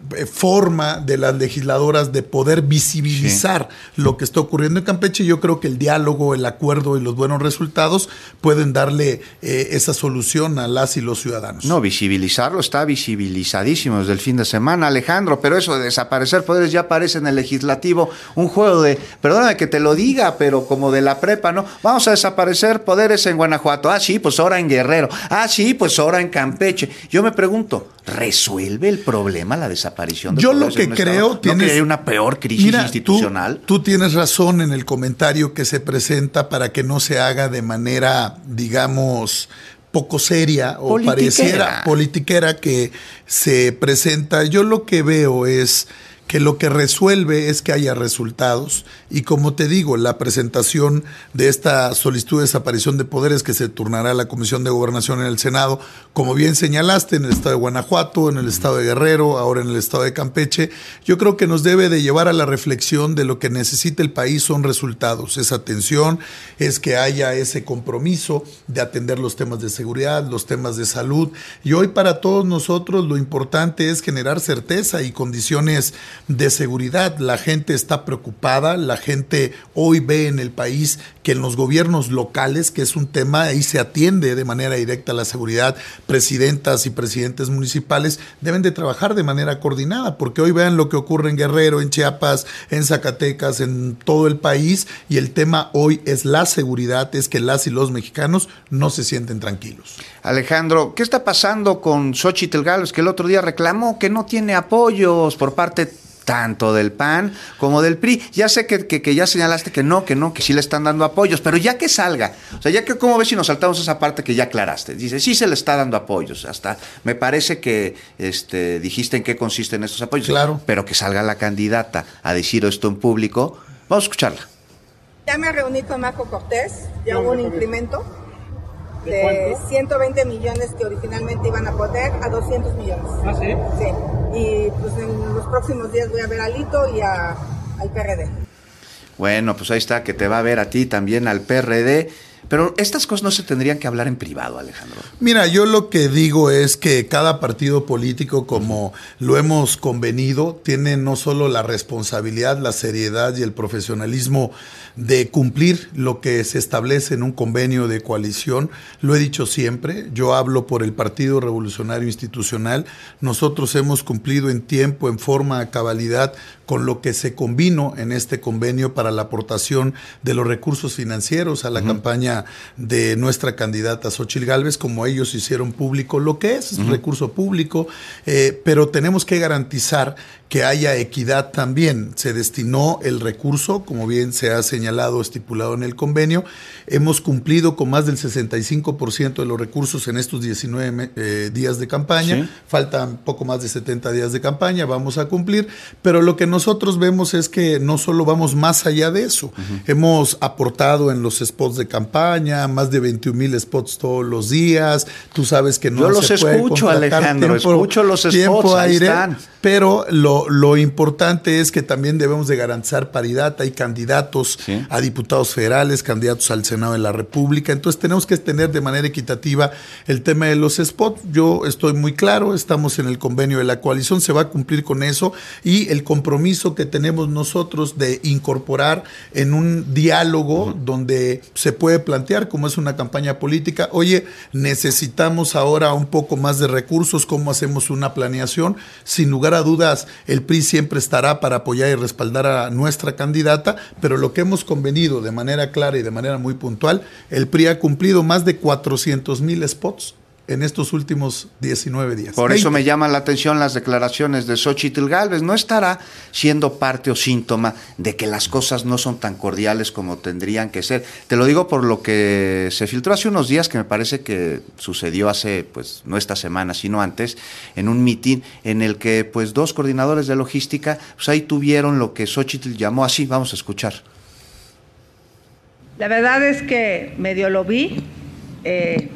forma de las legisladoras de poder visibilizar sí. lo que está ocurriendo en Campeche. Yo creo que el diálogo, el acuerdo y los buenos resultados pueden darle eh, esa solución a las y los ciudadanos. No, visibilizarlo está visibilizadísimo desde el fin de semana, Alejandro, pero eso de desaparecer poderes ya parece en el legislativo un juego de, perdóname que te lo diga, pero como de la prepa, ¿no? Vamos a desaparecer poderes en Guanajuato. Ah, sí, pues ahora en Guerrero. Ah, sí, pues ahora en Campeche. Yo me pregunto, ¿resuelve el problema la desaparición? De Yo lo que creo ¿No tienes, que hay una peor crisis mira, institucional? Tú, tú tienes razón en el comentario que se presenta para que no se haga de manera, digamos, poco seria o politiquera. pareciera politiquera que se presenta. Yo lo que veo es que lo que resuelve es que haya resultados, y como te digo, la presentación de esta solicitud de desaparición de poderes que se turnará a la Comisión de Gobernación en el Senado, como bien señalaste, en el estado de Guanajuato, en el estado de Guerrero, ahora en el estado de Campeche, yo creo que nos debe de llevar a la reflexión de lo que necesita el país son resultados, es atención, es que haya ese compromiso de atender los temas de seguridad, los temas de salud, y hoy para todos nosotros lo importante es generar certeza y condiciones de seguridad. La gente está preocupada, la gente hoy ve en el país que en los gobiernos locales, que es un tema, ahí se atiende de manera directa a la seguridad, presidentas y presidentes municipales deben de trabajar de manera coordinada, porque hoy vean lo que ocurre en Guerrero, en Chiapas, en Zacatecas, en todo el país, y el tema hoy es la seguridad, es que las y los mexicanos no se sienten tranquilos. Alejandro, ¿qué está pasando con Xóchitl Gálvez, que el otro día reclamó que no tiene apoyos por parte tanto del P A N como del P R I? Ya sé que, que, que ya señalaste que no, que no, que sí le están dando apoyos, pero ya que salga, o sea, ya que, ¿cómo ves si nos saltamos esa parte que ya aclaraste? Dice, sí se le está dando apoyos, hasta me parece que este, dijiste en qué consisten estos apoyos. Claro. Pero que salga la candidata a decir esto en público, vamos a escucharla. Ya me reuní con Marco Cortés, ya hubo un incremento de ciento veinte millones que originalmente iban a poner a doscientos millones. ¿Ah, sí? Sí. Y pues en los próximos días voy a ver a Lito y a, al P R D. Bueno, pues ahí está, que te va a ver a ti también al P R D. Pero estas cosas no se tendrían que hablar en privado, Alejandro. Mira, yo lo que digo es que cada partido político, como lo hemos convenido, tiene no solo la responsabilidad, la seriedad y el profesionalismo de cumplir lo que se establece en un convenio de coalición. Lo he dicho siempre, yo hablo por el Partido Revolucionario Institucional. Nosotros hemos cumplido en tiempo, en forma, a cabalidad con lo que se convino en este convenio para la aportación de los recursos financieros a la uh-huh. campaña de nuestra candidata Xóchitl Gálvez, como ellos hicieron público lo que es, es un uh-huh. recurso público, eh, pero tenemos que garantizar que haya equidad también. Se destinó el recurso, como bien se ha señalado, estipulado en el convenio. Hemos cumplido con más del sesenta y cinco por ciento de los recursos en estos diecinueve eh, días de campaña. Sí. Faltan poco más de setenta días de campaña, vamos a cumplir, pero lo que nosotros vemos es que no solo vamos más allá de eso. Uh-huh. Hemos aportado en los spots de campaña, más de veintiún mil spots todos los días. Tú sabes que no Yo se los puede escucho, Alejandro, tiempo, escucho los spots, tiempo ahí aire, están. Pero lo, lo importante es que también debemos de garantizar paridad. Hay candidatos sí. a diputados federales, candidatos al Senado de la República. Entonces tenemos que tener de manera equitativa el tema de los spots. Yo estoy muy claro, estamos en el convenio de la coalición, se va a cumplir con eso, y el compromiso que tenemos nosotros de incorporar en un diálogo uh-huh. donde se puede plantear, como es una campaña política, oye, necesitamos ahora un poco más de recursos, ¿cómo hacemos una planeación? Sin lugar a dudas, el P R I siempre estará para apoyar y respaldar a nuestra candidata, pero lo que hemos convenido de manera clara y de manera muy puntual, el P R I ha cumplido más de cuatrocientos mil spots en estos últimos diecinueve días. Por eso me llaman la atención las declaraciones de Xóchitl Gálvez. ¿No estará siendo parte o síntoma de que las cosas no son tan cordiales como tendrían que ser? Te lo digo por lo que se filtró hace unos días, que me parece que sucedió hace, pues, no esta semana, sino antes, en un mitin en el que, pues, dos coordinadores de logística, pues ahí tuvieron lo que Xóchitl llamó así. Vamos a escuchar. La verdad es que medio lo vi, eh,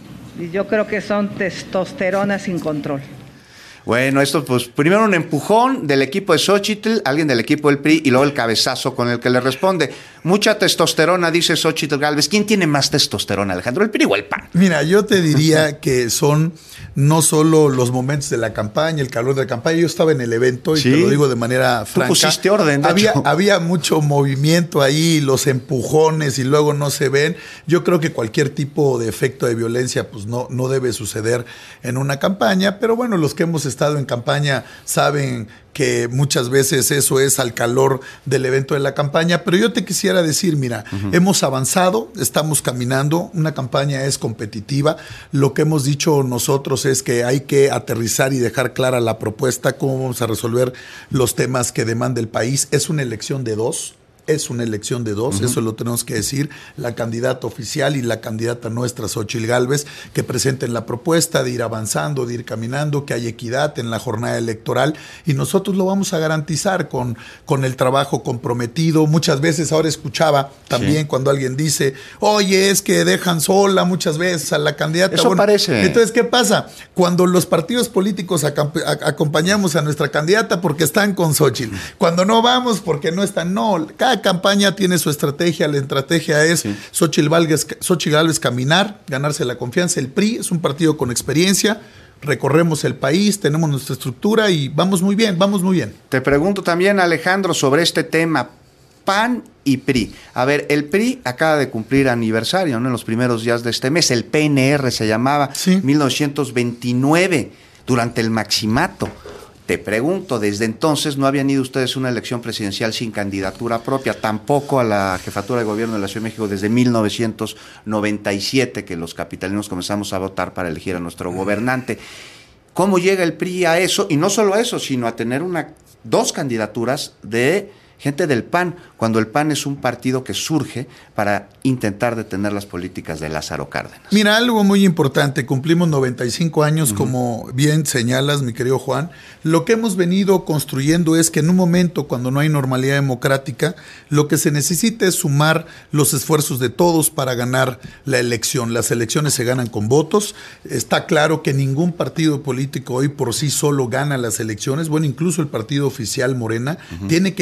y yo creo que son testosterona sin control. Bueno, esto pues primero un empujón del equipo de Xóchitl, alguien del equipo del P R I, y luego el cabezazo con el que le responde. Mucha testosterona, dice Xóchitl Gálvez. ¿Quién tiene más testosterona, Alejandro, el P R I o el P A N? Mira, yo te diría que son no solo los momentos de la campaña, el calor de la campaña. Yo estaba en el evento y ¿sí? te lo digo de manera franca. Tú pusiste orden, de había, hecho. había mucho movimiento ahí, los empujones y luego no se ven. Yo creo que cualquier tipo de efecto de violencia pues no, no debe suceder en una campaña, pero bueno, los que hemos estado en campaña saben que muchas veces eso es al calor del evento de la campaña, pero yo te quisiera decir, mira, uh-huh. hemos avanzado, estamos caminando, una campaña es competitiva, lo que hemos dicho nosotros es que hay que aterrizar y dejar clara la propuesta, cómo vamos a resolver los temas que demanda el país. Es una elección de dos. Es una elección de dos, uh-huh. eso lo tenemos que decir, la candidata oficial y la candidata nuestra, Xóchitl Gálvez, que presenten la propuesta de ir avanzando, de ir caminando, que haya equidad en la jornada electoral, y nosotros lo vamos a garantizar con, con el trabajo comprometido. Muchas veces ahora escuchaba también sí. cuando alguien dice, oye, es que dejan sola muchas veces a la candidata. Eso bueno, parece. Entonces, ¿qué pasa? Cuando los partidos políticos acamp- a- acompañamos a nuestra candidata porque están con Xóchitl, cuando no vamos porque no están, no, cada campaña tiene su estrategia, la estrategia es sí. Xóchitl Gálvez, Xóchitl Gálvez caminar, ganarse la confianza. El P R I es un partido con experiencia, recorremos el país, tenemos nuestra estructura y vamos muy bien, vamos muy bien. Te pregunto también, Alejandro, sobre este tema, P A N y P R I. A ver, el P R I acaba de cumplir aniversario, ¿no? En los primeros días de este mes, el P N R se llamaba, sí. mil novecientos veintinueve, durante el maximato. Te pregunto, desde entonces no habían ido ustedes a una elección presidencial sin candidatura propia, tampoco a la jefatura de gobierno de la Ciudad de México desde mil novecientos noventa y siete, que los capitalinos comenzamos a votar para elegir a nuestro gobernante. ¿Cómo llega el P R I a eso? Y no solo a eso, sino a tener una, dos candidaturas de gente del P A N, cuando el P A N es un partido que surge para intentar detener las políticas de Lázaro Cárdenas. Mira, algo muy importante, cumplimos noventa y cinco años, uh-huh. como bien señalas, mi querido Juan. Lo que hemos venido construyendo es que en un momento cuando no hay normalidad democrática, lo que se necesita es sumar los esfuerzos de todos para ganar la elección. Las elecciones se ganan con votos. Está claro que ningún partido político hoy por sí solo gana las elecciones. Bueno, incluso el partido oficial Morena uh-huh. tiene que ir en coalición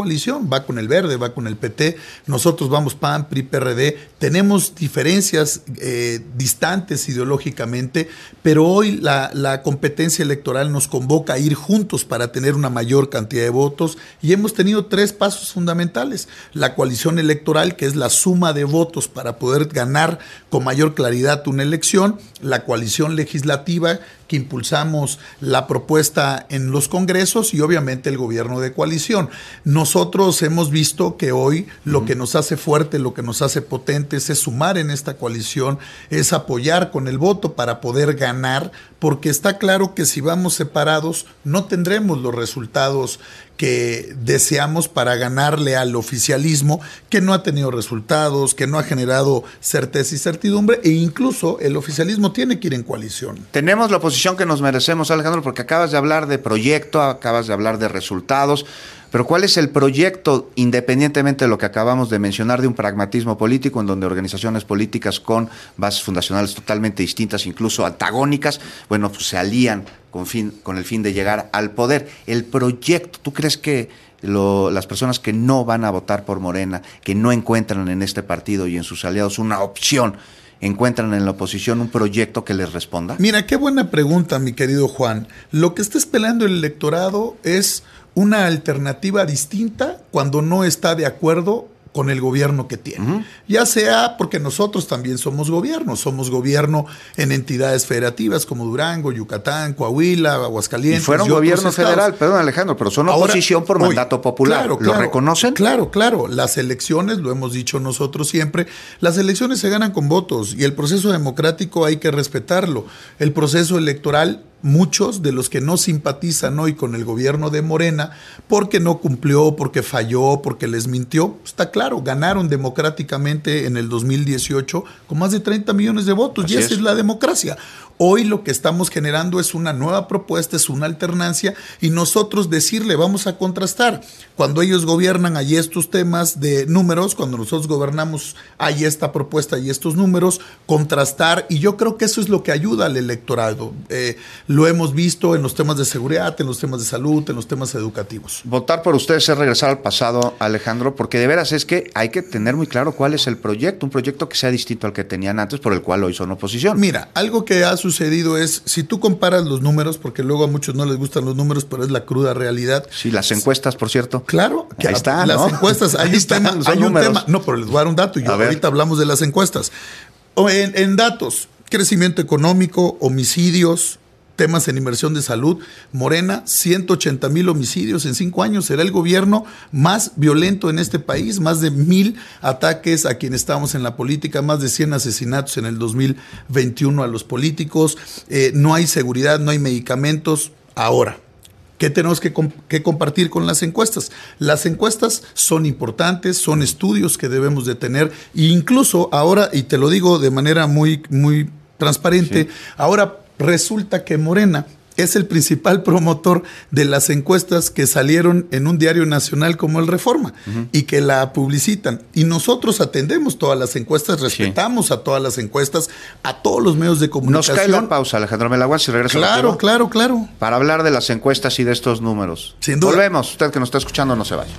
coalición, va con el Verde, va con el P T, nosotros vamos P A N, P R I, P R D, tenemos diferencias eh, distantes ideológicamente, pero hoy la, la competencia electoral nos convoca a ir juntos para tener una mayor cantidad de votos y hemos tenido tres pasos fundamentales. La coalición electoral, que es la suma de votos para poder ganar con mayor claridad una elección, la coalición legislativa, que impulsamos la propuesta en los congresos y obviamente el gobierno de coalición. Nosotros hemos visto que hoy lo que nos hace fuerte, lo que nos hace potentes es sumar en esta coalición, es apoyar con el voto para poder ganar, porque está claro que si vamos separados no tendremos los resultados que deseamos para ganarle al oficialismo, que no ha tenido resultados, que no ha generado certeza y certidumbre, e incluso el oficialismo tiene que ir en coalición. Tenemos la oposición que nos merecemos, Alejandro, porque acabas de hablar de proyecto, acabas de hablar de resultados, pero ¿cuál es el proyecto, independientemente de lo que acabamos de mencionar, de un pragmatismo político en donde organizaciones políticas con bases fundacionales totalmente distintas, incluso antagónicas, bueno, pues se alían con, fin, con el fin de llegar al poder? El proyecto, ¿tú crees que lo, las personas que no van a votar por Morena, que no encuentran en este partido y en sus aliados una opción, encuentran en la oposición un proyecto que les responda? Mira, qué buena pregunta, mi querido Juan. Lo que está esperando el electorado es una alternativa distinta cuando no está de acuerdo con el gobierno que tiene. Uh-huh. Ya sea porque nosotros también somos gobierno, somos gobierno en entidades federativas como Durango, Yucatán, Coahuila, Aguascalientes. Y fueron y gobierno federal, perdón Alejandro, pero son Ahora, oposición por hoy, mandato popular. Claro, ¿Lo claro, reconocen? Claro, claro. Las elecciones, lo hemos dicho nosotros siempre, las elecciones se ganan con votos y el proceso democrático hay que respetarlo. El proceso electoral, muchos de los que no simpatizan hoy con el gobierno de Morena porque no cumplió, porque falló, porque les mintió, está claro, ganaron democráticamente en el dos mil dieciocho con más de treinta millones de votos. Así y esa es. es la democracia. Hoy lo que estamos generando es una nueva propuesta, es una alternancia y nosotros decirle, vamos a contrastar. Cuando ellos gobiernan hay estos temas de números, cuando nosotros gobernamos hay esta propuesta y estos números, contrastar, y yo creo que eso es lo que ayuda al electorado. Eh, lo hemos visto en los temas de seguridad, en los temas de salud, en los temas educativos. Votar por ustedes es regresar al pasado, Alejandro, porque de veras es que hay que tener muy claro cuál es el proyecto, un proyecto que sea distinto al que tenían antes, por el cual hoy son oposición. Mira, algo que ha sucedido es, si tú comparas los números, porque luego a muchos no les gustan los números, pero es la cruda realidad. Sí, las encuestas, por cierto. Claro, que ahí está, las ¿no? encuestas, hay, un, tema, hay un tema. No, pero les voy a dar un dato, y yo ahorita hablamos de las encuestas. En, en datos, crecimiento económico, homicidios, temas en inversión de salud, Morena, ciento ochenta mil homicidios en cinco años, será el gobierno más violento en este país, más de mil ataques a quienes estábamos en la política, más de cien asesinatos en el dos mil veintiuno a los políticos, eh, no hay seguridad, no hay medicamentos. Ahora, ¿qué tenemos que, comp- que compartir con las encuestas? Las encuestas son importantes, son estudios que debemos de tener, e incluso ahora, y te lo digo de manera muy, muy transparente, sí. ahora resulta que Morena es el principal promotor de las encuestas que salieron en un diario nacional como el Reforma, uh-huh. y que la publicitan. Y nosotros atendemos todas las encuestas, respetamos sí. a todas las encuestas, a todos los medios de comunicación. Nos cae la pausa, Alejandro Melaguas, y regreso. Claro, claro, claro. Para hablar de las encuestas y de estos números. Sin duda. Volvemos. Usted que nos está escuchando, no se vaya.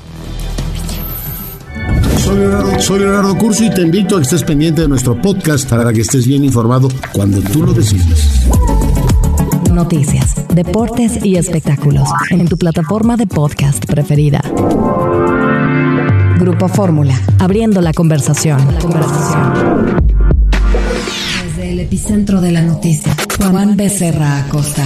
Soy Leonardo, soy Leonardo Curso y te invito a que estés pendiente de nuestro podcast para que estés bien informado cuando tú lo decides. Noticias, deportes y espectáculos en tu plataforma de podcast preferida. Grupo Fórmula, abriendo la conversación. La conversación. Desde el epicentro de la noticia, Juan Becerra Acosta.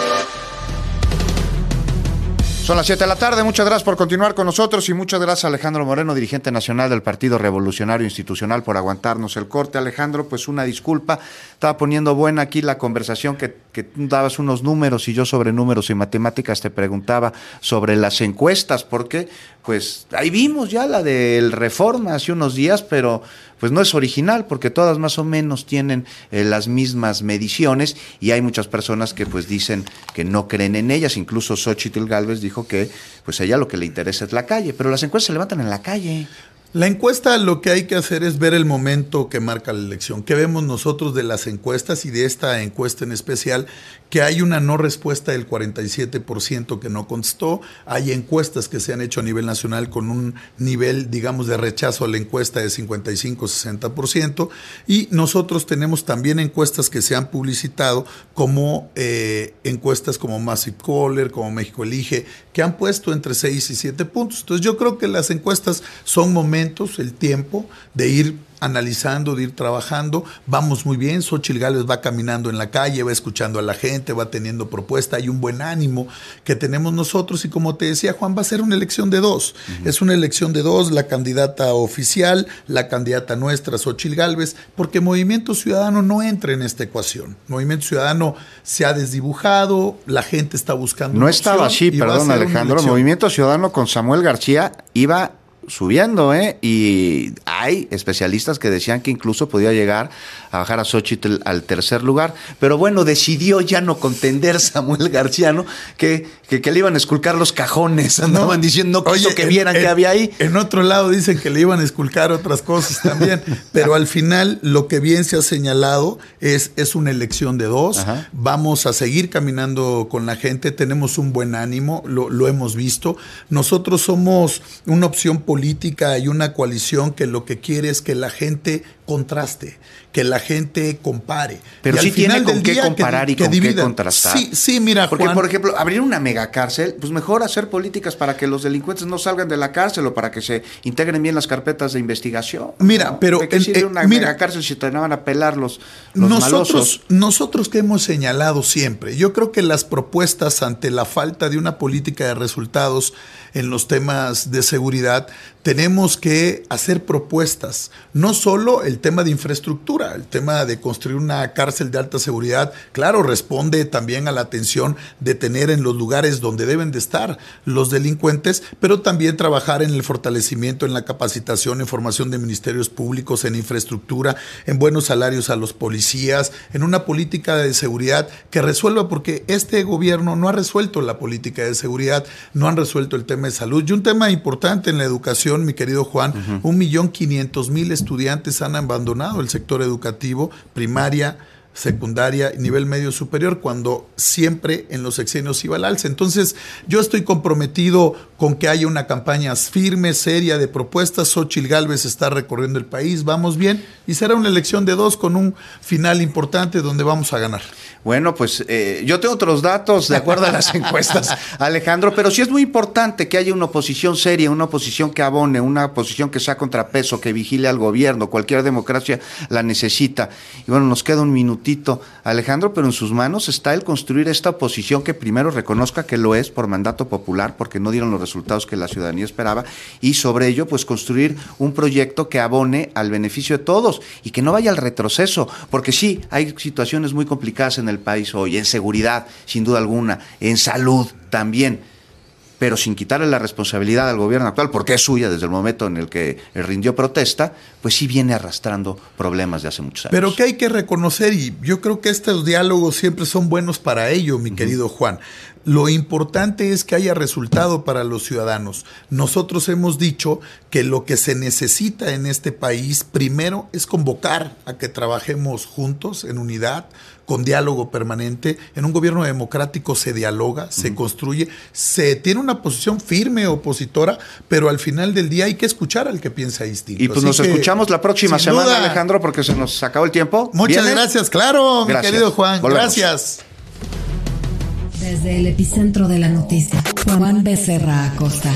Son las siete de la tarde, muchas gracias por continuar con nosotros y muchas gracias a Alejandro Moreno, dirigente nacional del Partido Revolucionario Institucional, por aguantarnos el corte. Alejandro, pues una disculpa, estaba poniendo buena aquí la conversación que, que tú dabas unos números y yo sobre números y matemáticas te preguntaba sobre las encuestas, porque pues ahí vimos ya la del Reforma hace unos días, pero pues no es original porque todas más o menos tienen eh, las mismas mediciones y hay muchas personas que pues dicen que no creen en ellas, incluso Xóchitl Gálvez dijo que pues a ella lo que le interesa es la calle, pero las encuestas se levantan en la calle. La encuesta, lo que hay que hacer es ver el momento que marca la elección. ¿Qué vemos nosotros de las encuestas y de esta encuesta en especial? Que hay una no respuesta del cuarenta y siete por ciento que no contestó. Hay encuestas que se han hecho a nivel nacional con un nivel, digamos, de rechazo a la encuesta de cincuenta y cinco a sesenta por ciento. Y nosotros tenemos también encuestas que se han publicitado como eh, encuestas como Massive Caller, como México Elige, que han puesto entre seis y siete puntos. Entonces yo creo que las encuestas son momentos, el tiempo de ir analizando, de ir trabajando. Vamos muy bien, Xóchitl Gálvez va caminando en la calle, va escuchando a la gente, va teniendo propuesta, hay un buen ánimo que tenemos nosotros y como te decía Juan, va a ser una elección de dos, uh-huh. Es una elección de dos, la candidata oficial, la candidata nuestra, Xóchitl Gálvez, porque Movimiento Ciudadano no entra en esta ecuación. Movimiento Ciudadano se ha desdibujado, la gente está buscando. No estaba así, perdón Alejandro, Movimiento Ciudadano con Samuel García iba subiendo, ¿eh? Y hay especialistas que decían que incluso podía llegar a bajar a Xóchitl al tercer lugar, pero bueno, decidió ya no contender Samuel García, ¿no? Que, que, que le iban a esculcar los cajones, andaban no, diciendo no quiso que en, vieran en, que había ahí. En otro lado dicen que le iban a esculcar otras cosas también, pero al final lo que bien se ha señalado es, es una elección de dos. Ajá. Vamos a seguir caminando con la gente, tenemos un buen ánimo, lo, lo hemos visto. Nosotros somos una opción política política y una coalición que lo que quiere es que la gente contraste, que la gente compare. Pero y sí tiene con qué comparar que, y que con divida. qué contrastar. Sí, sí, mira, Porque, Juan, por ejemplo, abrir una megacárcel, pues mejor hacer políticas para que los delincuentes no salgan de la cárcel o para que se integren bien las carpetas de investigación. Mira, ¿no? pero... ¿De qué sirve una mira, megacárcel si te van a pelar los, los nosotros, malosos? Nosotros que hemos señalado siempre, yo creo que las propuestas ante la falta de una política de resultados en los temas de seguridad, tenemos que hacer propuestas, no solo el tema de infraestructura, el tema de construir una cárcel de alta seguridad, claro, responde también a la atención de tener en los lugares donde deben de estar los delincuentes, pero también trabajar en el fortalecimiento, en la capacitación, en formación de ministerios públicos, en infraestructura, en buenos salarios a los policías, en una política de seguridad que resuelva, porque este gobierno no ha resuelto la política de seguridad, no han resuelto el tema de salud. Y un tema importante en la educación, mi querido Juan, uh-huh. un millón quinientos mil estudiantes han abandonado el sector educativo, primaria, secundaria y nivel medio superior, cuando siempre en los sexenios iba al alza. Entonces, yo estoy comprometido con que haya una campaña firme, seria, de propuestas. Xóchitl Gálvez está recorriendo el país, vamos bien, y será una elección de dos con un final importante donde vamos a ganar. Bueno, pues eh, yo tengo otros datos de acuerdo a las encuestas, Alejandro, pero sí es muy importante que haya una oposición seria, una oposición que abone, una oposición que sea contrapeso, que vigile al gobierno. Cualquier democracia la necesita. Y bueno, nos queda un minutito, Alejandro, pero en sus manos está el construir esta oposición que primero reconozca que lo es por mandato popular, porque no dieron los resultados que la ciudadanía esperaba, y sobre ello, pues construir un proyecto que abone al beneficio de todos y que no vaya al retroceso, porque sí, hay situaciones muy complicadas en el país hoy, en seguridad, sin duda alguna, en salud también, pero sin quitarle la responsabilidad al gobierno actual, porque es suya desde el momento en el que rindió protesta, pues sí viene arrastrando problemas de hace muchos años. Pero que hay que reconocer, y yo creo que estos diálogos siempre son buenos para ello, mi uh-huh. querido Juan. Lo importante es que haya resultado para los ciudadanos. Nosotros hemos dicho que lo que se necesita en este país, primero, es convocar a que trabajemos juntos, en unidad, con diálogo permanente. En un gobierno democrático se dialoga, uh-huh. se construye, se tiene una posición firme opositora, pero al final del día hay que escuchar al que piensa distinto. Y pues Así nos que, escuchamos la próxima semana, duda, Alejandro, porque se nos acabó el tiempo. Muchas ¿Vienes? gracias, claro, Gracias. Mi querido Juan. Volvemos. Gracias. Desde el epicentro de la noticia, Juan Becerra Acosta.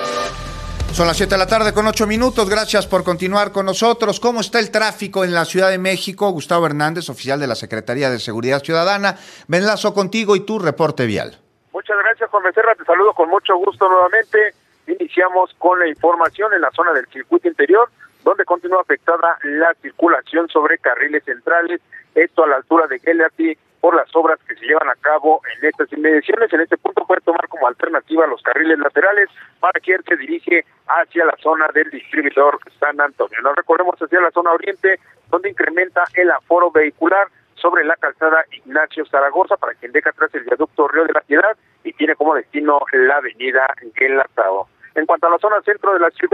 Son las siete de la tarde con ocho minutos. Gracias por continuar con nosotros. ¿Cómo está el tráfico en la Ciudad de México? Gustavo Hernández, oficial de la Secretaría de Seguridad Ciudadana. Me enlazo contigo y tu reporte vial. Muchas gracias, Juan Becerra. Te saludo con mucho gusto nuevamente. Iniciamos con la información en la zona del circuito interior, donde continúa afectada la circulación sobre carriles centrales, esto a la altura de Gellati, por las obras que se llevan a cabo en estas inmediaciones. En este punto puede tomar como alternativa los carriles laterales para quien se dirige hacia la zona del distribuidor San Antonio. Nos recorremos hacia la zona oriente, donde incrementa el aforo vehicular sobre la calzada Ignacio Zaragoza, para quien deja atrás el viaducto Río de la Piedad y tiene como destino la avenida Guelatao. En cuanto a la zona centro de la ciudad,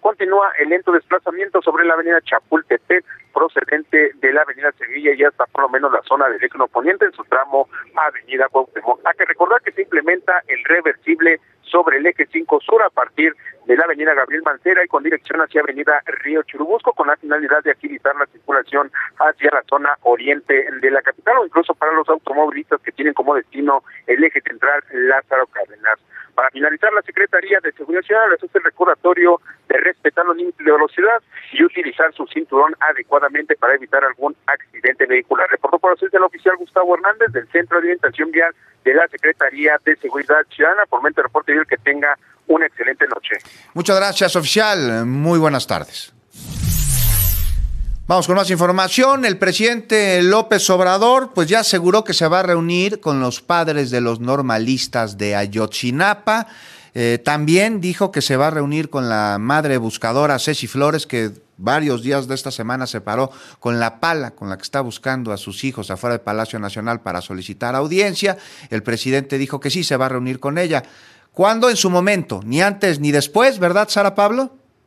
continúa el lento desplazamiento sobre la avenida Chapultepec, procedente de la avenida Sevilla y hasta por lo menos la zona del Eje Poniente en su tramo avenida Cuauhtémoc. Hay que recordar que se implementa el reversible sobre el eje cinco sur a partir de la avenida Gabriel Mancera y con dirección hacia avenida Río Churubusco, con la finalidad de agilizar la circulación hacia la zona oriente de la capital o incluso para los automovilistas que tienen como destino el eje central Lázaro Cárdenas. Para finalizar, la Secretaría de Seguridad Ciudadana les hace el recordatorio de respetar los límites de velocidad y utilizar su cinturón adecuadamente para evitar algún accidente vehicular. Reportó por ausencia el oficial Gustavo Hernández del Centro de Orientación Vial de la Secretaría de Seguridad Ciudadana. Por momento, el reporte y que tenga una excelente noche. Muchas gracias, oficial. Muy buenas tardes. Vamos con más información. El presidente López Obrador pues ya aseguró que se va a reunir con los padres de los normalistas de Ayotzinapa. Eh, también dijo que se va a reunir con la madre buscadora Ceci Flores, que varios días de esta semana se paró con la pala con la que está buscando a sus hijos afuera del Palacio Nacional para solicitar audiencia. El presidente dijo que sí se va a reunir con ella. ¿Cuándo? En su momento, ni antes ni después, ¿verdad, Sara Pablo?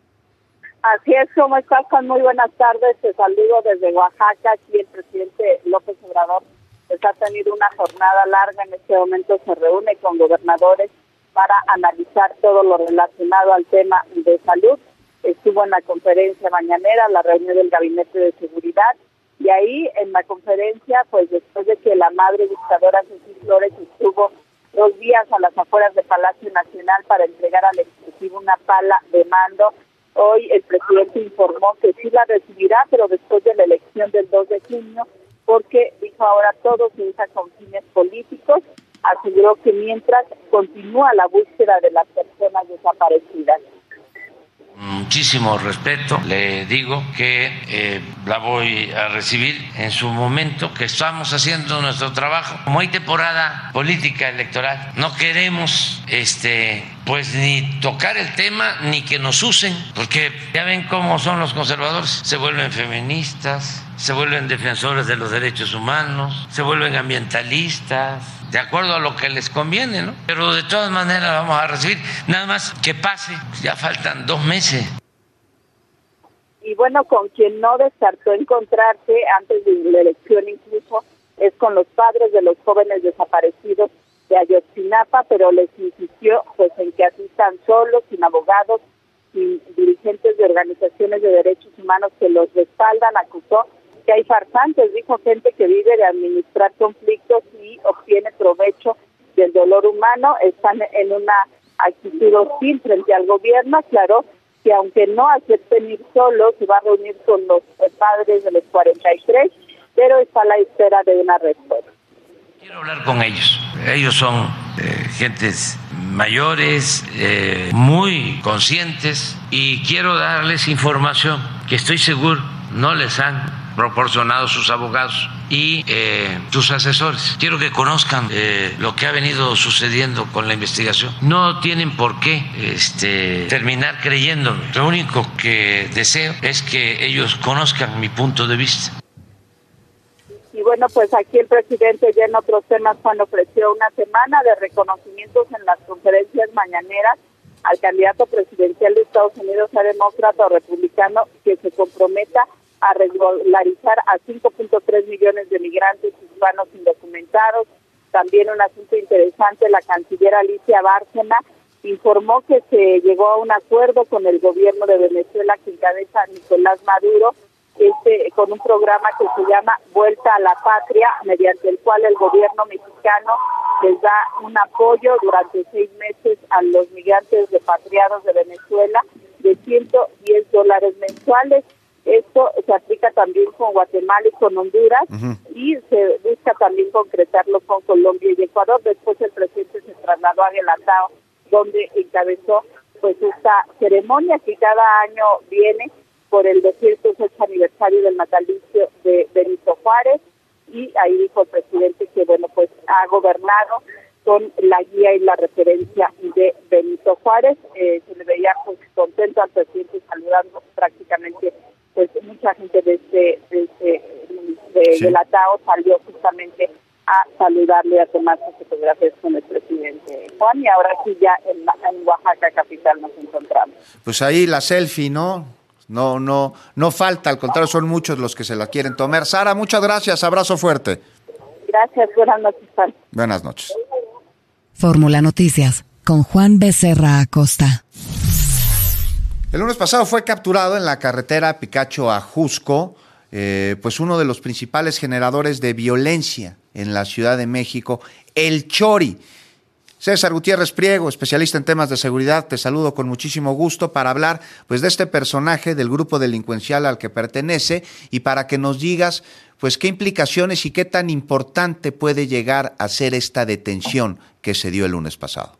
Así es, ¿cómo estás, Juan? Muy buenas tardes, te saludo desde Oaxaca. Aquí el presidente López Obrador pues, ha tenido una jornada larga, en este momento se reúne con gobernadores para analizar todo lo relacionado al tema de salud. Estuvo en la conferencia mañanera, la reunión del Gabinete de Seguridad, y ahí en la conferencia, pues después de que la madre buscadora Ceci Flores estuvo dos días a las afueras del Palacio Nacional para entregar al Ejecutivo una pala de mando, hoy el presidente informó que sí la recibirá, pero después de la elección del dos de junio, porque dijo ahora todo se usa con fines políticos. Aseguró que mientras continúa la búsqueda de las personas desaparecidas. Muchísimo respeto, le digo que eh, la voy a recibir en su momento, que estamos haciendo nuestro trabajo. Como hay temporada política electoral, no queremos este pues ni tocar el tema ni que nos usen, porque ya ven cómo son los conservadores, se vuelven feministas, se vuelven defensores de los derechos humanos, se vuelven ambientalistas, de acuerdo a lo que les conviene, ¿no? Pero de todas maneras vamos a recibir, nada más que pase, ya faltan dos meses. Y bueno, con quien no descartó encontrarse antes de la elección incluso es con los padres de los jóvenes desaparecidos de Ayotzinapa, pero les insistió pues en que asistan solos, sin abogados, sin dirigentes de organizaciones de derechos humanos que los respaldan. Acusó que hay farsantes, dijo, gente que vive de administrar conflictos y obtiene provecho del dolor humano, están en una actitud hostil frente al gobierno. Aclaró que aunque no acepten ir solos, se va a reunir con los padres de los cuarenta y tres, pero está a la espera de una respuesta. Quiero hablar con ellos. Ellos son eh, gentes mayores, eh, muy conscientes, y quiero darles información que estoy seguro no les han proporcionado sus abogados y eh, sus asesores. Quiero que conozcan eh, lo que ha venido sucediendo con la investigación. No tienen por qué este, terminar creyéndome. Lo único que deseo es que ellos conozcan mi punto de vista. Y bueno, pues aquí el presidente ya en otros temas, Juan, ofreció una semana de reconocimientos en las conferencias mañaneras al candidato presidencial de Estados Unidos, sea demócrata o republicano, que se comprometa a regularizar a cinco punto tres millones de migrantes hispanos indocumentados. También un asunto interesante, la canciller Alicia Bárcena informó que se llegó a un acuerdo con el gobierno de Venezuela que encabeza Nicolás Maduro, este con un programa que se llama Vuelta a la Patria, mediante el cual el gobierno mexicano les da un apoyo durante seis meses a los migrantes repatriados de Venezuela de ciento diez dólares mensuales. Esto se aplica también con Guatemala y con Honduras, uh-huh. y se busca también concretarlo con Colombia y Ecuador. Después el presidente se trasladó a Guelatao, donde encabezó pues esta ceremonia que cada año viene por el doscientos ocho aniversario del natalicio de Benito Juárez, y ahí dijo el presidente que bueno pues ha gobernado con la guía y la referencia de Benito Juárez. Eh, se le veía pues contento al presidente, saludando prácticamente pues mucha gente de este, de este de sí. Guelatao salió justamente a saludarle, a tomarse fotografías con el presidente. Juan, y ahora sí ya en, en Oaxaca capital nos encontramos. Pues ahí la selfie, ¿no? No, no, no falta, al contrario, son muchos los que se la quieren tomar. Sara, muchas gracias, abrazo fuerte. Gracias, buenas noches, Juan. Buenas noches. Fórmula Noticias, con Juan Becerra Acosta. El lunes pasado fue capturado en la carretera Picacho a Jusco, eh, pues uno de los principales generadores de violencia en la Ciudad de México, el Chori. César Gutiérrez Priego, especialista en temas de seguridad, te saludo con muchísimo gusto para hablar pues de este personaje del grupo delincuencial al que pertenece y para que nos digas pues qué implicaciones y qué tan importante puede llegar a ser esta detención que se dio el lunes pasado.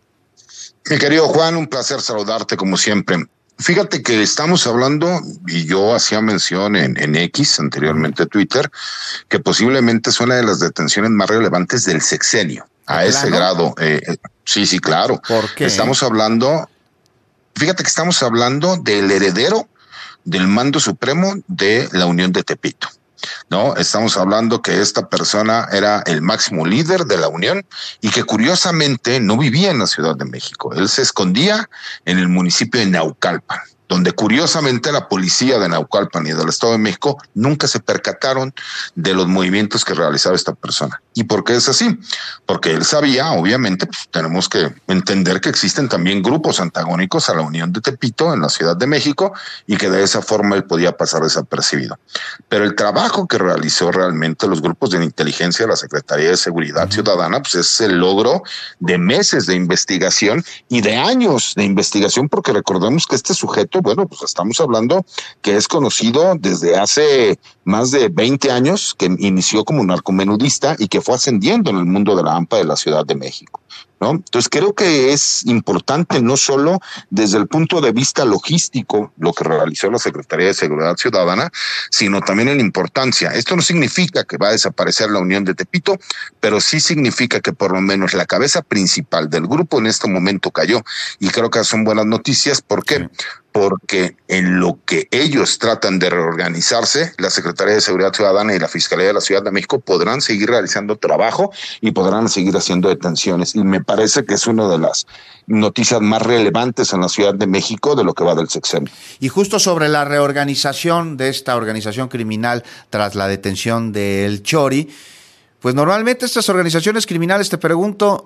Mi querido Juan, un placer saludarte como siempre. Fíjate que estamos hablando, y yo hacía mención en, en X, anteriormente Twitter, que posiblemente es una de las detenciones más relevantes del sexenio. A ese grado, eh, sí, sí, claro. ¿Por qué? Estamos hablando, fíjate que estamos hablando del heredero del mando supremo de la Unión de Tepito, ¿no? Estamos hablando que esta persona era el máximo líder de la Unión y que curiosamente no vivía en la Ciudad de México. Él se escondía en el municipio de Naucalpan, donde curiosamente la policía de Naucalpan y del Estado de México nunca se percataron de los movimientos que realizaba esta persona. ¿Y por qué es así? Porque él sabía, obviamente, pues, tenemos que entender que existen también grupos antagónicos a la Unión de Tepito en la Ciudad de México y que de esa forma él podía pasar desapercibido. Pero el trabajo que realizó realmente los grupos de inteligencia de la Secretaría de Seguridad uh-huh. Ciudadana, pues es el logro de meses de investigación y de años de investigación, porque recordemos que este sujeto, bueno, pues estamos hablando que es conocido desde hace más de veinte años, que inició como narcomenudista y que fue ascendiendo en el mundo de la AMPA de la Ciudad de México, ¿no? Entonces creo que es importante no solo desde el punto de vista logístico lo que realizó la Secretaría de Seguridad Ciudadana, sino también en importancia. Esto no significa que va a desaparecer la Unión de Tepito, pero sí significa que por lo menos la cabeza principal del grupo en este momento cayó, y creo que son buenas noticias. ¿Por qué? Sí. Porque en lo que ellos tratan de reorganizarse, la Secretaría de Seguridad Ciudadana y la Fiscalía de la Ciudad de México podrán seguir realizando trabajo y podrán seguir haciendo detenciones. Y me parece que es una de las noticias más relevantes en la Ciudad de México de lo que va del sexenio. Y justo sobre la reorganización de esta organización criminal tras la detención del Chori, pues normalmente estas organizaciones criminales, te pregunto,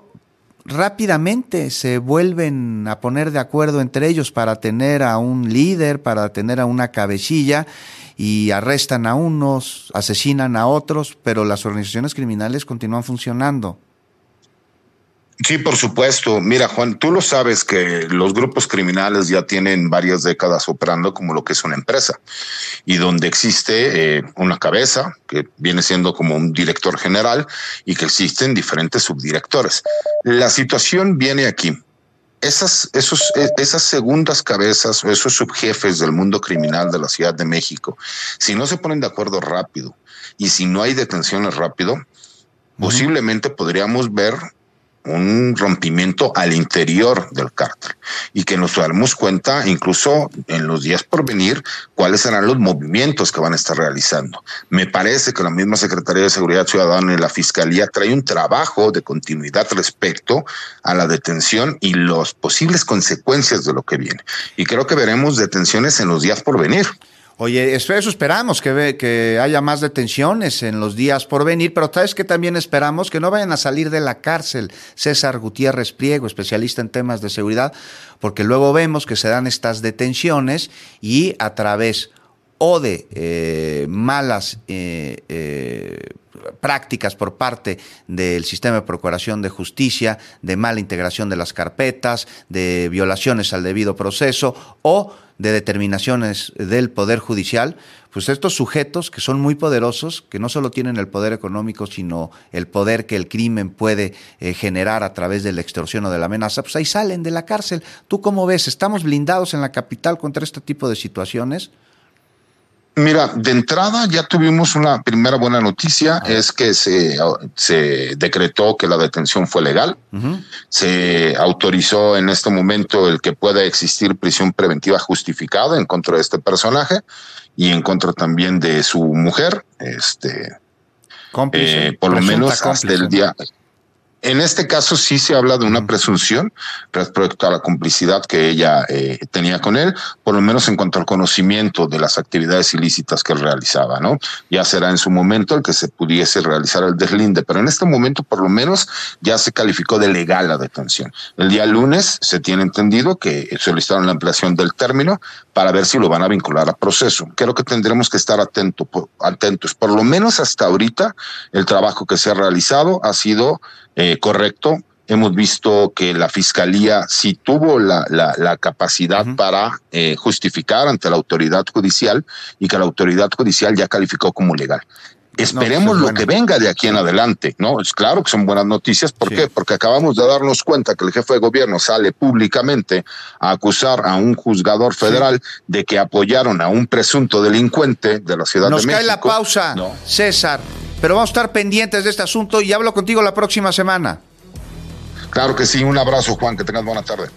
rápidamente se vuelven a poner de acuerdo entre ellos para tener a un líder, para tener a una cabecilla, y arrestan a unos, asesinan a otros, pero las organizaciones criminales continúan funcionando. Sí, por supuesto. Mira, Juan, tú lo sabes que los grupos criminales ya tienen varias décadas operando como lo que es una empresa, y donde existe eh, una cabeza que viene siendo como un director general y que existen diferentes subdirectores. La situación viene aquí. Esas, esos, esas segundas cabezas o esos subjefes del mundo criminal de la Ciudad de México, si no se ponen de acuerdo rápido y si no hay detenciones rápido, uh-huh. posiblemente podríamos ver un rompimiento al interior del cártel y que nos damos cuenta incluso en los días por venir cuáles serán los movimientos que van a estar realizando. Me parece que la misma Secretaría de Seguridad Ciudadana y la Fiscalía trae un trabajo de continuidad respecto a la detención y las posibles consecuencias de lo que viene. Y creo que veremos detenciones en los días por venir. Oye, eso esperamos, que, ve, que haya más detenciones en los días por venir, pero ¿sabes qué también esperamos? Que no vayan a salir de la cárcel. César Gutiérrez Priego, especialista en temas de seguridad, porque luego vemos que se dan estas detenciones y a través o de eh, malas eh, eh, prácticas por parte del sistema de procuración de justicia, de mala integración de las carpetas, de violaciones al debido proceso o de determinaciones del Poder Judicial, pues estos sujetos que son muy poderosos, que no solo tienen el poder económico, sino el poder que el crimen puede eh, generar a través de la extorsión o de la amenaza, pues ahí salen de la cárcel. ¿Tú cómo ves? ¿Estamos blindados en la capital contra este tipo de situaciones? Mira, de entrada ya tuvimos una primera buena noticia, es que se, se decretó que la detención fue legal. Uh-huh. Se autorizó en este momento el que pueda existir prisión preventiva justificada en contra de este personaje y en contra también de su mujer, este, cómplice, eh, por lo menos cómplice. Hasta el día... En este caso sí se habla de una presunción respecto a la complicidad que ella eh, tenía con él, por lo menos en cuanto al conocimiento de las actividades ilícitas que él realizaba, ¿no? Ya será en su momento el que se pudiese realizar el deslinde, pero en este momento por lo menos ya se calificó de legal la detención. El día lunes se tiene entendido que solicitaron la ampliación del término para ver si lo van a vincular a proceso. Creo que tendremos que estar atento, por, atentos. Por lo menos hasta ahorita el trabajo que se ha realizado ha sido Eh, correcto. Hemos visto que la Fiscalía sí tuvo la, la, la capacidad uh-huh. para eh, justificar ante la autoridad judicial y que la autoridad judicial ya calificó como legal. Esperemos no, lo que venga de aquí en adelante, ¿no? Es claro que son buenas noticias. ¿Por sí. qué? Porque acabamos de darnos cuenta que el jefe de gobierno sale públicamente a acusar a un juzgador federal sí. de que apoyaron a un presunto delincuente de la Ciudad Nos de México. Nos cae la pausa, no. César, pero vamos a estar pendientes de este asunto y hablo contigo la próxima semana. Claro que sí, un abrazo, Juan, que tengas buena tarde.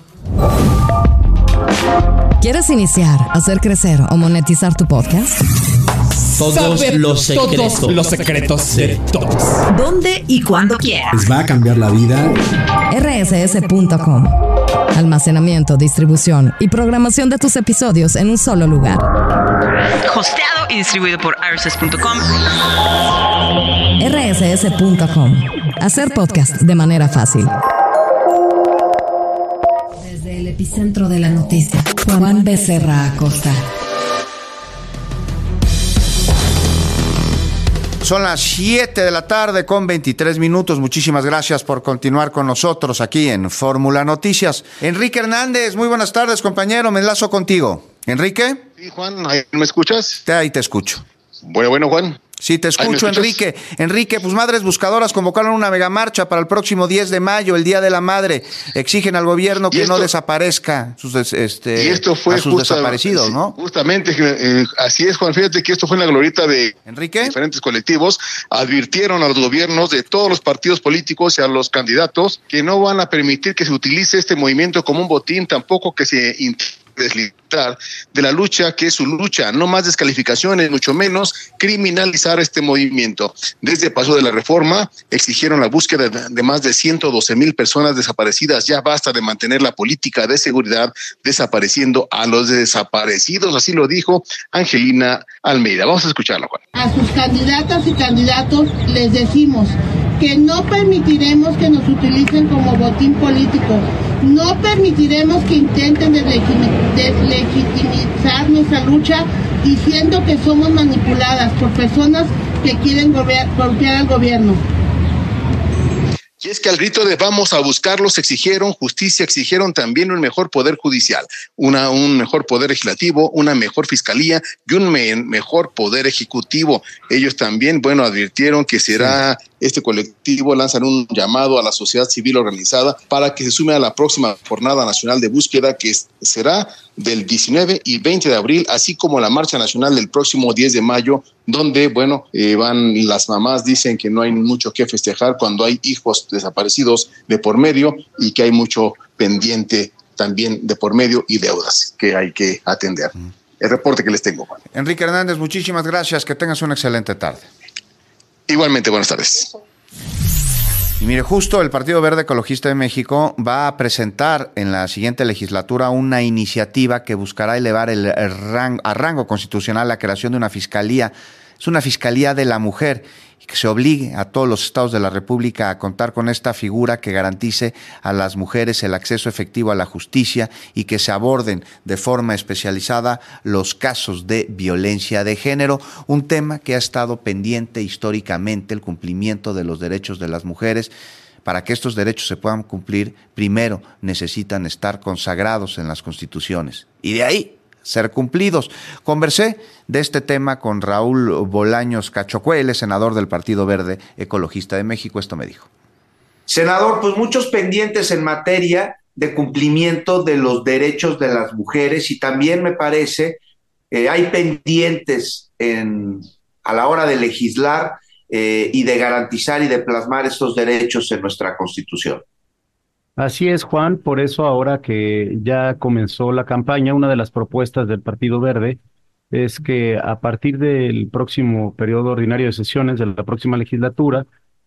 ¿Quieres iniciar, hacer crecer o monetizar tu podcast? Todos Saber los secretos. Todos los secretos de todos. ¿Dónde y cuándo quieras? Les va a cambiar la vida. R S S punto com. Almacenamiento, distribución y programación de tus episodios en un solo lugar. Hosteado y distribuido por R S S punto com. R S S punto com. Hacer podcast de manera fácil. Desde el epicentro de la noticia, Juan Becerra Acosta. Son las siete de la tarde con veintitrés minutos. Muchísimas gracias por continuar con nosotros aquí en Fórmula Noticias. Enrique Hernández, muy buenas tardes, compañero. Me enlazo contigo. ¿Enrique? Sí, Juan, ¿me escuchas? Ahí te escucho. Bueno, bueno, Juan. Sí, te escucho, Enrique. Enrique, pues Madres Buscadoras convocaron una megamarcha para el próximo diez de mayo, el Día de la Madre. Exigen al gobierno que esto, no desaparezca sus, este, y esto fue a sus justa, desaparecidos, ¿no? Justamente, eh, así es, Juan. Fíjate que esto fue en la glorieta de Enrique. Diferentes colectivos. Advirtieron a los gobiernos de todos los partidos políticos y a los candidatos que no van a permitir que se utilice este movimiento como un botín, tampoco que se desligar de la lucha que es su lucha, no más descalificaciones, mucho menos criminalizar este movimiento. Desde el paso de la reforma exigieron la búsqueda de, de más de ciento doce mil personas desaparecidas. Ya basta de mantener la política de seguridad desapareciendo a los desaparecidos, así lo dijo Angelina Almeida. Vamos a escucharla, Juan. A sus candidatas y candidatos les decimos que no permitiremos que nos utilicen como botín político. No permitiremos que intenten deslegitimizar nuestra lucha diciendo que somos manipuladas por personas que quieren golpear al gobierno. Y es que al grito de vamos a buscarlos exigieron justicia, exigieron también un mejor poder judicial, una, un mejor poder legislativo, una mejor fiscalía y un me, mejor poder ejecutivo. Ellos también, bueno, advirtieron que será sí. este colectivo, lanzan un llamado a la sociedad civil organizada para que se sume a la próxima Jornada Nacional de Búsqueda, que será del diecinueve y veinte de abril, así como la Marcha Nacional del próximo diez de mayo, donde, bueno, eh, van las mamás, dicen que no hay mucho que festejar cuando hay hijos desaparecidos de por medio y que hay mucho pendiente también de por medio y deudas que hay que atender. Mm. El reporte que les tengo, Juan. Enrique Hernández, muchísimas gracias, que tengas una excelente tarde. Igualmente, buenas tardes. Y mire, justo el Partido Verde Ecologista de México va a presentar en la siguiente legislatura una iniciativa que buscará elevar el, el rango, a rango constitucional la creación de una fiscalía. Es una fiscalía de la mujer y que se obligue a todos los estados de la República a contar con esta figura que garantice a las mujeres el acceso efectivo a la justicia y que se aborden de forma especializada los casos de violencia de género, un tema que ha estado pendiente históricamente, el cumplimiento de los derechos de las mujeres. Para que estos derechos se puedan cumplir, primero necesitan estar consagrados en las constituciones y de ahí ser cumplidos. Conversé de este tema con Raúl Bolaños Cachocuele, senador del Partido Verde Ecologista de México. Esto me dijo. Senador, pues muchos pendientes en materia de cumplimiento de los derechos de las mujeres y también me parece eh, hay pendientes en, a la hora de legislar eh, y de garantizar y de plasmar estos derechos en nuestra Constitución. Así es, Juan, por eso ahora que ya comenzó la campaña, una de las propuestas del Partido Verde es que a partir del próximo periodo ordinario de sesiones de la próxima legislatura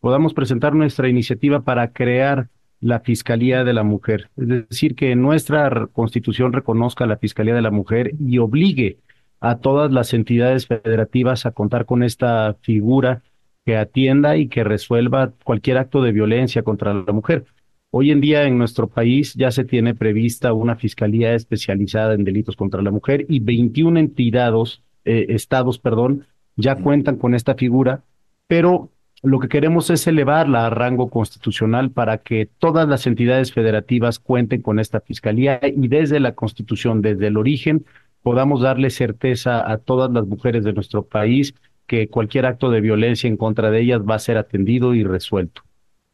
podamos presentar nuestra iniciativa para crear la Fiscalía de la Mujer. Es decir, que nuestra Constitución reconozca la Fiscalía de la Mujer y obligue a todas las entidades federativas a contar con esta figura que atienda y que resuelva cualquier acto de violencia contra la mujer. Hoy en día en nuestro país ya se tiene prevista una fiscalía especializada en delitos contra la mujer y veintiuna entidades, eh, estados, perdón, ya cuentan con esta figura, pero lo que queremos es elevarla a rango constitucional para que todas las entidades federativas cuenten con esta fiscalía y desde la Constitución, desde el origen, podamos darle certeza a todas las mujeres de nuestro país que cualquier acto de violencia en contra de ellas va a ser atendido y resuelto.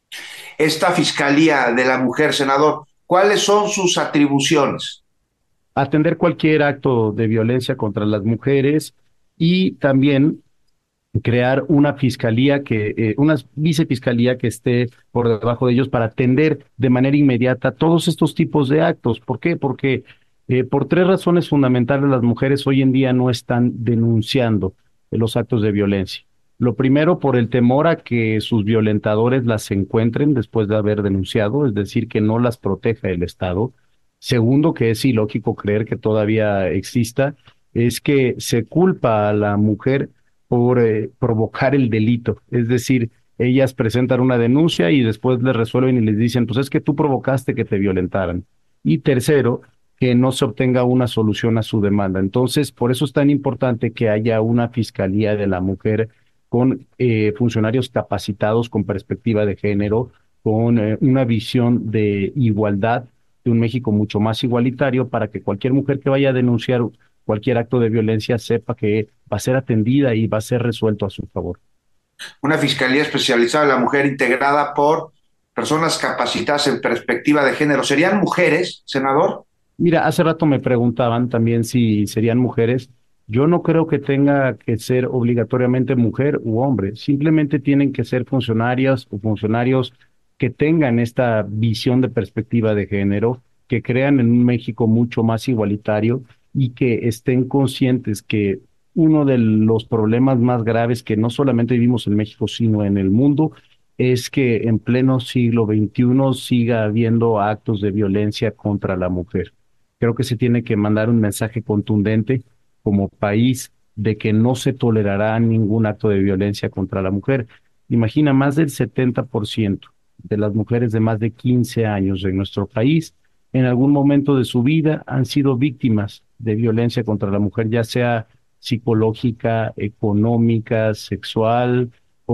Esta Fiscalía de la Mujer, senador, ¿cuáles son sus atribuciones? Atender cualquier acto de violencia contra las mujeres y también crear una fiscalía que, eh, una vicefiscalía que esté por debajo de ellos para atender de manera inmediata todos estos tipos de actos. ¿Por qué? Porque eh, por tres razones fundamentales las mujeres hoy en día no están denunciando los actos de violencia. Lo primero, por el temor a que sus violentadores las encuentren después de haber denunciado, es decir, que no las proteja el Estado. Segundo, que es ilógico creer que todavía exista, es que se culpa a la mujer por eh, provocar el delito. Es decir, ellas presentan una denuncia y después les resuelven y les dicen, pues es que tú provocaste que te violentaran. Y tercero, que no se obtenga una solución a su demanda. Entonces, por eso es tan importante que haya una Fiscalía de la Mujer con eh, funcionarios capacitados con perspectiva de género, con eh, una visión de igualdad, de un México mucho más igualitario, para que cualquier mujer que vaya a denunciar cualquier acto de violencia sepa que va a ser atendida y va a ser resuelto a su favor. Una Fiscalía especializada de la mujer integrada por personas capacitadas en perspectiva de género. ¿Serían mujeres, senador? Mira, hace rato me preguntaban también si serían mujeres. Yo no creo que tenga que ser obligatoriamente mujer u hombre. Simplemente tienen que ser funcionarias o funcionarios que tengan esta visión de perspectiva de género, que crean en un México mucho más igualitario y que estén conscientes que uno de los problemas más graves que no solamente vivimos en México, sino en el mundo, es que en pleno siglo veintiuno siga habiendo actos de violencia contra la mujer. Creo que se tiene que mandar un mensaje contundente como país de que no se tolerará ningún acto de violencia contra la mujer. Imagina, más del setenta por ciento de las mujeres de más de quince años en nuestro país en algún momento de su vida han sido víctimas de violencia contra la mujer, ya sea psicológica, económica, sexual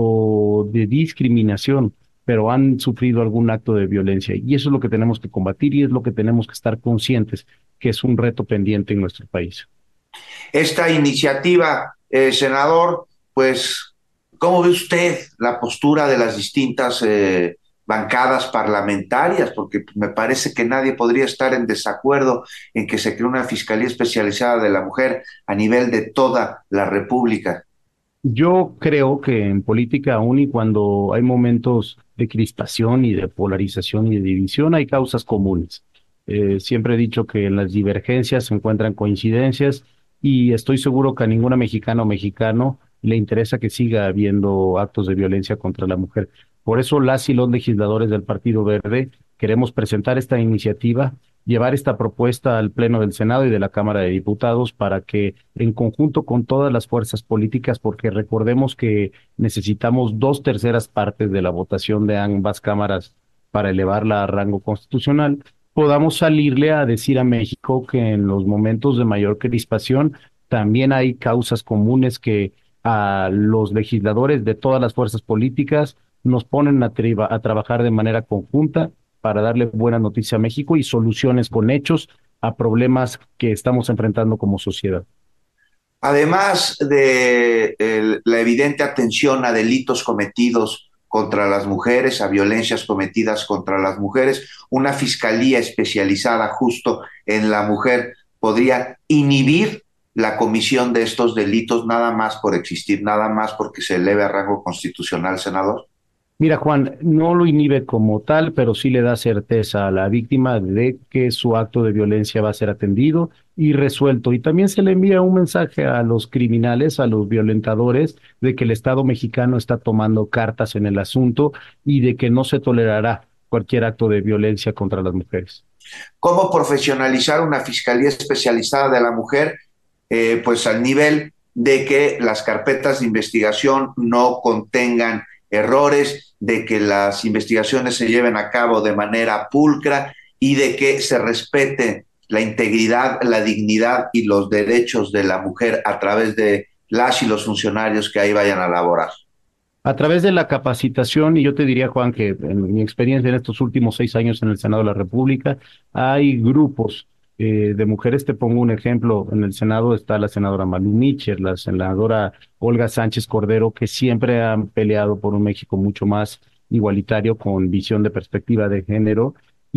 o de discriminación, pero han sufrido algún acto de violencia. Y eso es lo que tenemos que combatir y es lo que tenemos que estar conscientes, que es un reto pendiente en nuestro país. Esta iniciativa, eh, senador, pues, ¿cómo ve usted la postura de las distintas eh, bancadas parlamentarias? Porque me parece que nadie podría estar en desacuerdo en que se cree una Fiscalía especializada de la mujer a nivel de toda la República. Yo creo que en política, aún y cuando hay momentos de crispación y de polarización y de división, hay causas comunes. Eh, siempre he dicho que en las divergencias se encuentran coincidencias y estoy seguro que a ninguna mexicana o mexicano le interesa que siga habiendo actos de violencia contra la mujer. Por eso las y los legisladores del Partido Verde queremos presentar esta iniciativa, llevar esta propuesta al Pleno del Senado y de la Cámara de Diputados para que en conjunto con todas las fuerzas políticas, porque recordemos que necesitamos dos terceras partes de la votación de ambas cámaras para elevarla a rango constitucional, podamos salirle a decir a México que en los momentos de mayor crispación también hay causas comunes que a los legisladores de todas las fuerzas políticas nos ponen a, triba, a trabajar de manera conjunta para darle buena noticia a México y soluciones con hechos a problemas que estamos enfrentando como sociedad. Además de el, la evidente atención a delitos cometidos contra las mujeres, a violencias cometidas contra las mujeres, una fiscalía especializada justo en la mujer podría inhibir la comisión de estos delitos nada más por existir, nada más porque se eleve a rango constitucional, senador. Mira, Juan, no lo inhibe como tal, pero sí le da certeza a la víctima de que su acto de violencia va a ser atendido y resuelto. Y también se le envía un mensaje a los criminales, a los violentadores, de que el Estado mexicano está tomando cartas en el asunto y de que no se tolerará cualquier acto de violencia contra las mujeres. ¿Cómo profesionalizar una fiscalía especializada de la mujer? Eh, pues al nivel de que las carpetas de investigación no contengan errores, de que las investigaciones se lleven a cabo de manera pulcra y de que se respete la integridad, la dignidad y los derechos de la mujer a través de las y los funcionarios que ahí vayan a laborar. A través de la capacitación, y yo te diría, Juan, que en mi experiencia en estos últimos seis años en el Senado de la República, hay grupos eh, de mujeres. Te pongo un ejemplo, en el Senado está la senadora Malú Mitchell, la senadora Olga Sánchez Cordero, que siempre han peleado por un México mucho más igualitario, con visión de perspectiva de género,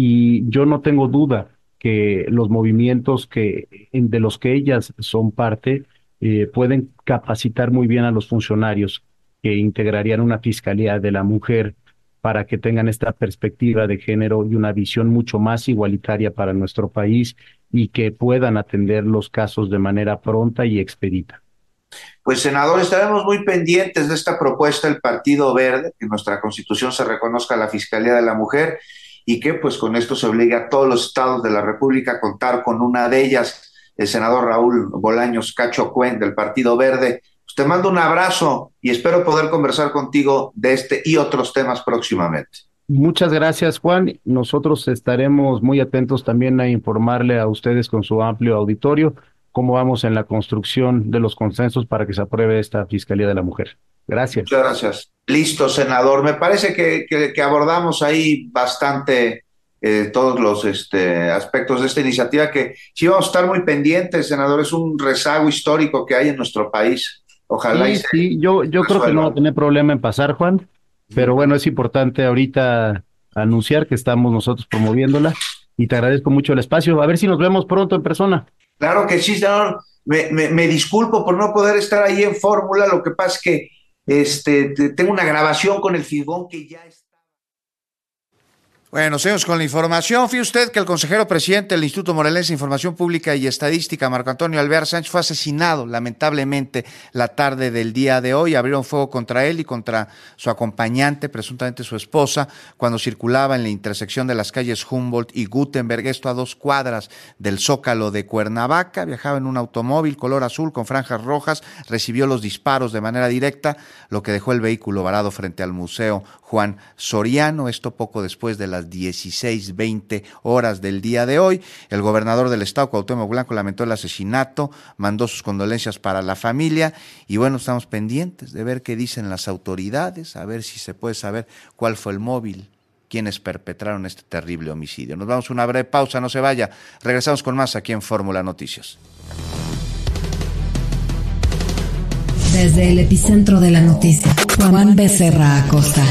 y yo no tengo duda que los movimientos que de los que ellas son parte eh, pueden capacitar muy bien a los funcionarios que integrarían una fiscalía de la mujer para que tengan esta perspectiva de género y una visión mucho más igualitaria para nuestro país y que puedan atender los casos de manera pronta y expedita. Pues, senador, estaremos muy pendientes de esta propuesta del Partido Verde, que en nuestra Constitución se reconozca la Fiscalía de la Mujer y que pues con esto se obliga a todos los estados de la República a contar con una de ellas. El senador Raúl Bolaños Cacho Cuen, del Partido Verde. Pues te mando un abrazo y espero poder conversar contigo de este y otros temas próximamente. Muchas gracias, Juan. Nosotros estaremos muy atentos también a informarle a ustedes con su amplio auditorio cómo vamos en la construcción de los consensos para que se apruebe esta Fiscalía de la Mujer. Gracias. Muchas gracias. Listo, senador. Me parece que, que, que abordamos ahí bastante eh, todos los este, aspectos de esta iniciativa, que sí vamos a estar muy pendientes, senador. Es un rezago histórico que hay en nuestro país. Ojalá sí, y se sí, yo, yo creo que no va a tener problema en pasar, Juan, pero bueno, es importante ahorita anunciar que estamos nosotros promoviéndola y te agradezco mucho el espacio. A ver si nos vemos pronto en persona. Claro que sí, senador. Me, me, me disculpo por no poder estar ahí en Fórmula. Lo que pasa es que este, tengo una grabación con el Figón que ya está. Bueno, seguimos con la información. Fíjese usted que el consejero presidente del Instituto Morelense de Información Pública y Estadística, Marco Antonio Alvear Sánchez, fue asesinado lamentablemente la tarde del día de hoy. Abrieron fuego contra él y contra su acompañante, presuntamente su esposa, cuando circulaba en la intersección de las calles Humboldt y Gutenberg, esto a dos cuadras del Zócalo de Cuernavaca. Viajaba en un automóvil color azul con franjas rojas, recibió los disparos de manera directa, lo que dejó el vehículo varado frente al Museo Juan Soriano, esto poco después de las dieciséis veinte horas del día de hoy. El gobernador del estado, Cuauhtémoc Blanco, lamentó el asesinato, mandó sus condolencias para la familia y bueno, estamos pendientes de ver qué dicen las autoridades, a ver si se puede saber cuál fue el móvil, quienes perpetraron este terrible homicidio. Nos vamos a una breve pausa, no se vaya, regresamos con más aquí en Fórmula Noticias. Desde el epicentro de la noticia, Juan Becerra Acosta.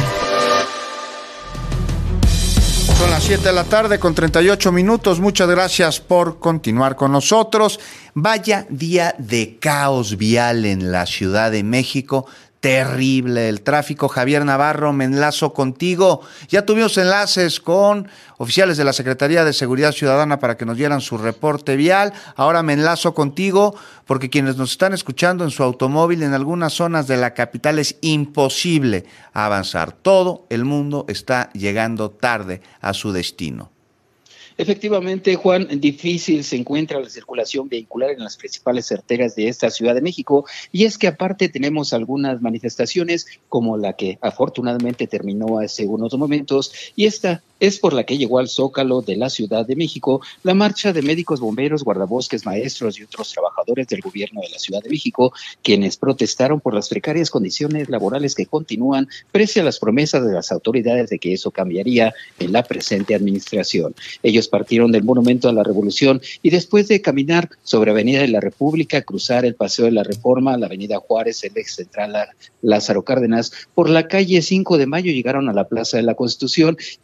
Son las siete de la tarde con treinta y ocho minutos. Muchas gracias por continuar con nosotros. Vaya día de caos vial en la Ciudad de México. Terrible el tráfico. Javier Navarro, me enlazo contigo. Ya tuvimos enlaces con oficiales de la Secretaría de Seguridad Ciudadana para que nos dieran su reporte vial. Ahora me enlazo contigo porque quienes nos están escuchando en su automóvil en algunas zonas de la capital es imposible avanzar. Todo el mundo está llegando tarde a su destino. Efectivamente, Juan, difícil se encuentra la circulación vehicular en las principales arterias de esta Ciudad de México, y es que aparte tenemos algunas manifestaciones como la que afortunadamente terminó hace unos momentos, y esta es por la que llegó al Zócalo de la Ciudad de México la marcha de médicos, bomberos, guardabosques, maestros y otros trabajadores del gobierno de la Ciudad de México, quienes protestaron por las precarias condiciones laborales que continúan pese a las promesas de las autoridades de que eso cambiaría en la presente administración. Ellos partieron del Monumento a la Revolución y después de caminar sobre Avenida de la República, cruzar el Paseo de la Reforma, la Avenida Juárez, el eje central Lázaro Cárdenas, por la calle cinco de mayo llegaron a la Plaza de la Constitución y con esto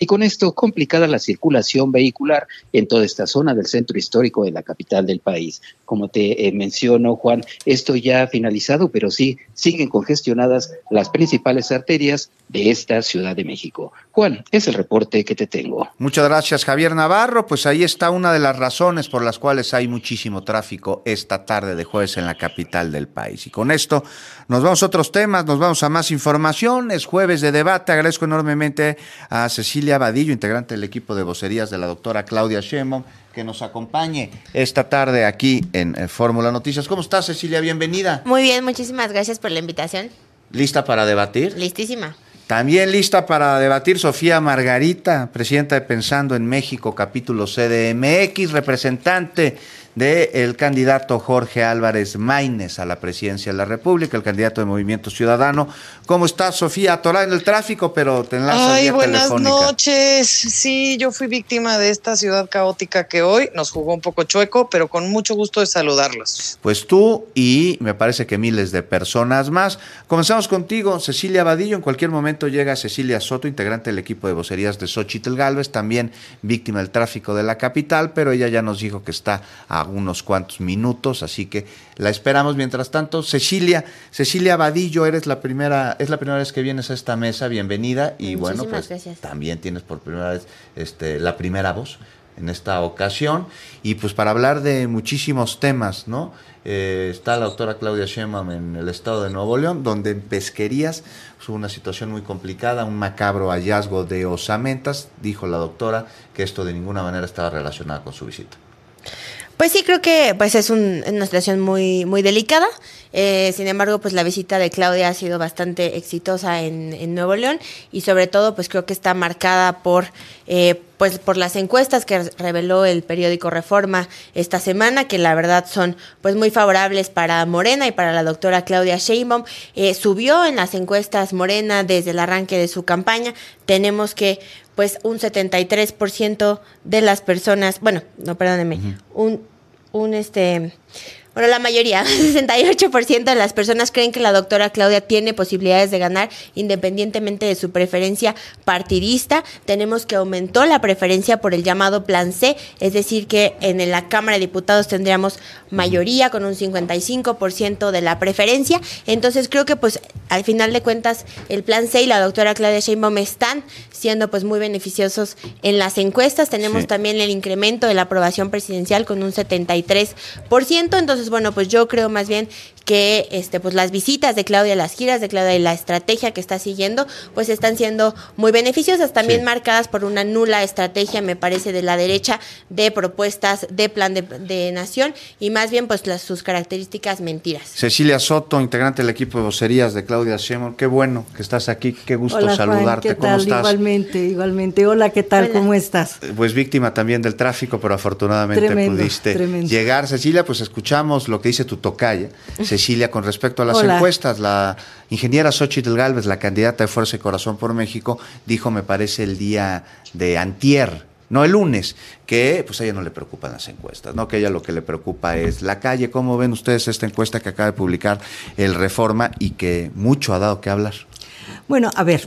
esto complicada la circulación vehicular en toda esta zona del centro histórico de la capital del país. Como te eh, menciono, Juan, esto ya ha finalizado, pero sí siguen congestionadas las principales arterias de esta Ciudad de México. Juan, es el reporte que te tengo. Muchas gracias, Javier Navarro. Pues ahí está una de las razones por las cuales hay muchísimo tráfico esta tarde de jueves en la capital del país. Y con esto nos vamos a otros temas, nos vamos a más información. Es jueves de debate. Agradezco enormemente a Cecilia Vadillo, integrante del equipo de vocerías de la doctora Claudia Sheinbaum, que nos acompañe esta tarde aquí en, en Fórmula Noticias. ¿Cómo estás, Cecilia? Bienvenida. Muy bien, muchísimas gracias por la invitación. ¿Lista para debatir? Listísima. También lista para debatir Sofía Margarita, presidenta de Pensando en México, capítulo C D M X, representante del candidato Jorge Álvarez Maínez a la presidencia de la República, el candidato de Movimiento Ciudadano. ¿Cómo estás, Sofía? Atorada en el tráfico, pero te enlazas Ay, vía buenas telefónica. noches. Sí, yo fui víctima de esta ciudad caótica que hoy nos jugó un poco chueco, pero con mucho gusto de saludarlos. Pues tú y me parece que miles de personas más. Comenzamos contigo, Cecilia Vadillo. En cualquier momento llega Cecilia Soto, integrante del equipo de vocerías de Xóchitl Gálvez, también víctima del tráfico de la capital, pero ella ya nos dijo que está a unos cuantos minutos, así que la esperamos. Mientras tanto, Cecilia, Cecilia Vadillo, eres la primera, es la primera vez que vienes a esta mesa, bienvenida, y Muchísimas bueno, pues gracias. también tienes por primera vez este, la primera voz en esta ocasión, y pues para hablar de muchísimos temas, ¿no? Eh, está la doctora Claudia Sheinbaum en el estado de Nuevo León, donde en pesquerías pues, hubo una situación muy complicada, un macabro hallazgo de osamentas. Dijo la doctora que esto de ninguna manera estaba relacionado con su visita. Pues sí, creo que pues es un, una situación muy muy delicada. Eh, sin embargo, pues la visita de Claudia ha sido bastante exitosa en, en Nuevo León, y sobre todo pues creo que está marcada por eh, pues por las encuestas que reveló el periódico Reforma esta semana, que la verdad son pues muy favorables para Morena y para la doctora Claudia Sheinbaum. Eh, subió en las encuestas Morena desde el arranque de su campaña. Tenemos que pues un setenta y tres por ciento de las personas, bueno, no, perdónenme, uh-huh. un, un este... Bueno, la mayoría, sesenta y ocho por ciento de las personas creen que la doctora Claudia tiene posibilidades de ganar independientemente de su preferencia partidista. Tenemos que aumentó la preferencia por el llamado Plan C, es decir, que en la Cámara de Diputados tendríamos mayoría con un cincuenta y cinco por ciento de la preferencia. Entonces creo que pues al final de cuentas el Plan C y la doctora Claudia Sheinbaum están siendo pues muy beneficiosos en las encuestas. Tenemos sí. también el incremento de la aprobación presidencial con un setenta y tres por ciento. Entonces bueno, pues yo creo más bien que este pues las visitas de Claudia, las giras de Claudia y la estrategia que está siguiendo, pues están siendo muy beneficiosas, también sí. marcadas por una nula estrategia, me parece, de la derecha, de propuestas de plan de, de nación, y más bien pues las, sus características mentiras. Cecilia Soto, integrante del equipo de vocerías de Claudia Sheinbaum, qué bueno que estás aquí, qué gusto Hola, saludarte. Juan, ¿qué ¿Cómo tal? estás? Igualmente, igualmente. Hola, ¿qué tal? Hola. ¿Cómo estás? Pues víctima también del tráfico, pero afortunadamente tremendo, pudiste tremendo. llegar. Cecilia, pues escuchamos lo que dice tu tocaya, Cecilia, con respecto a las Hola. encuestas. La ingeniera Xóchitl Gálvez, la candidata de Fuerza y Corazón por México, dijo, me parece, el día de antier, no el lunes, que pues a ella no le preocupan las encuestas, ¿no? Que a ella lo que le preocupa es la calle. ¿Cómo ven ustedes esta encuesta que acaba de publicar el Reforma y que mucho ha dado que hablar? Bueno, a ver,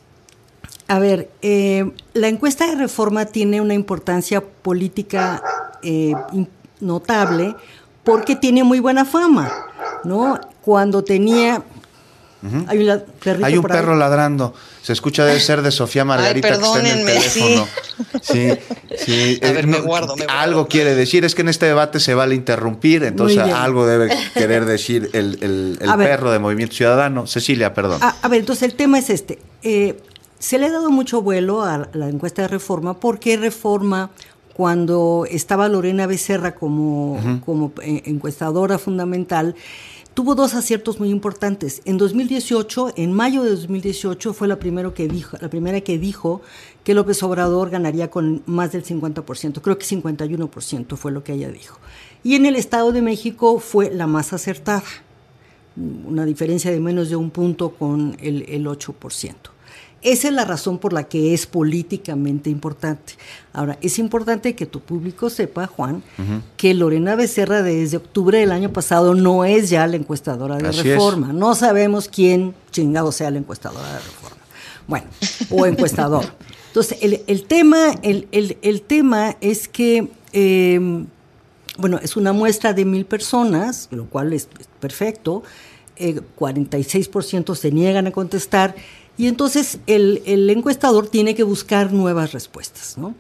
a ver, eh, la encuesta de Reforma tiene una importancia política eh, notable porque tiene muy buena fama, ¿no? Cuando tenía... Uh-huh. Hay un, Hay un perro ahí. ladrando. Se escucha, debe ser de Sofía Margarita. Ay, que está en el teléfono. Sí, sí. A eh, ver, me guardo, me guardo. Algo quiere decir. Es que en este debate se vale interrumpir, entonces algo debe querer decir el, el, el perro de Movimiento Ciudadano. Cecilia, perdón. A, a ver, entonces el tema es este. Eh, se le ha dado mucho vuelo a la encuesta de Reforma porque Reforma, cuando estaba Lorena Becerra como, uh-huh. como encuestadora fundamental, tuvo dos aciertos muy importantes. En dos mil dieciocho, en mayo de dos mil dieciocho, fue la, primero que dijo, la primera que dijo que López Obrador ganaría con más del cincuenta por ciento. Creo que cincuenta y uno por ciento fue lo que ella dijo. Y en el Estado de México fue la más acertada, una diferencia de menos de un punto con el, el ocho por ciento. Esa es la razón por la que es políticamente importante. Ahora, es importante que tu público sepa, Juan, uh-huh. que Lorena Becerra desde octubre del año pasado no es ya la encuestadora de Así Reforma. Es. No sabemos quién chingado sea la encuestadora de Reforma. Bueno, o encuestador. Entonces, el, el, tema, el, el, el tema es que, eh, bueno, es una muestra de mil personas, lo cual es perfecto, eh, cuarenta y seis por ciento se niegan a contestar, y entonces el, el encuestador tiene que buscar nuevas respuestas, ¿no?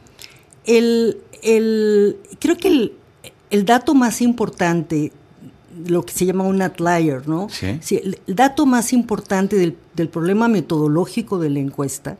El, el, creo que el, el dato más importante, lo que se llama un outlier, ¿no? Sí. Sí, el, el dato más importante del, del problema metodológico de la encuesta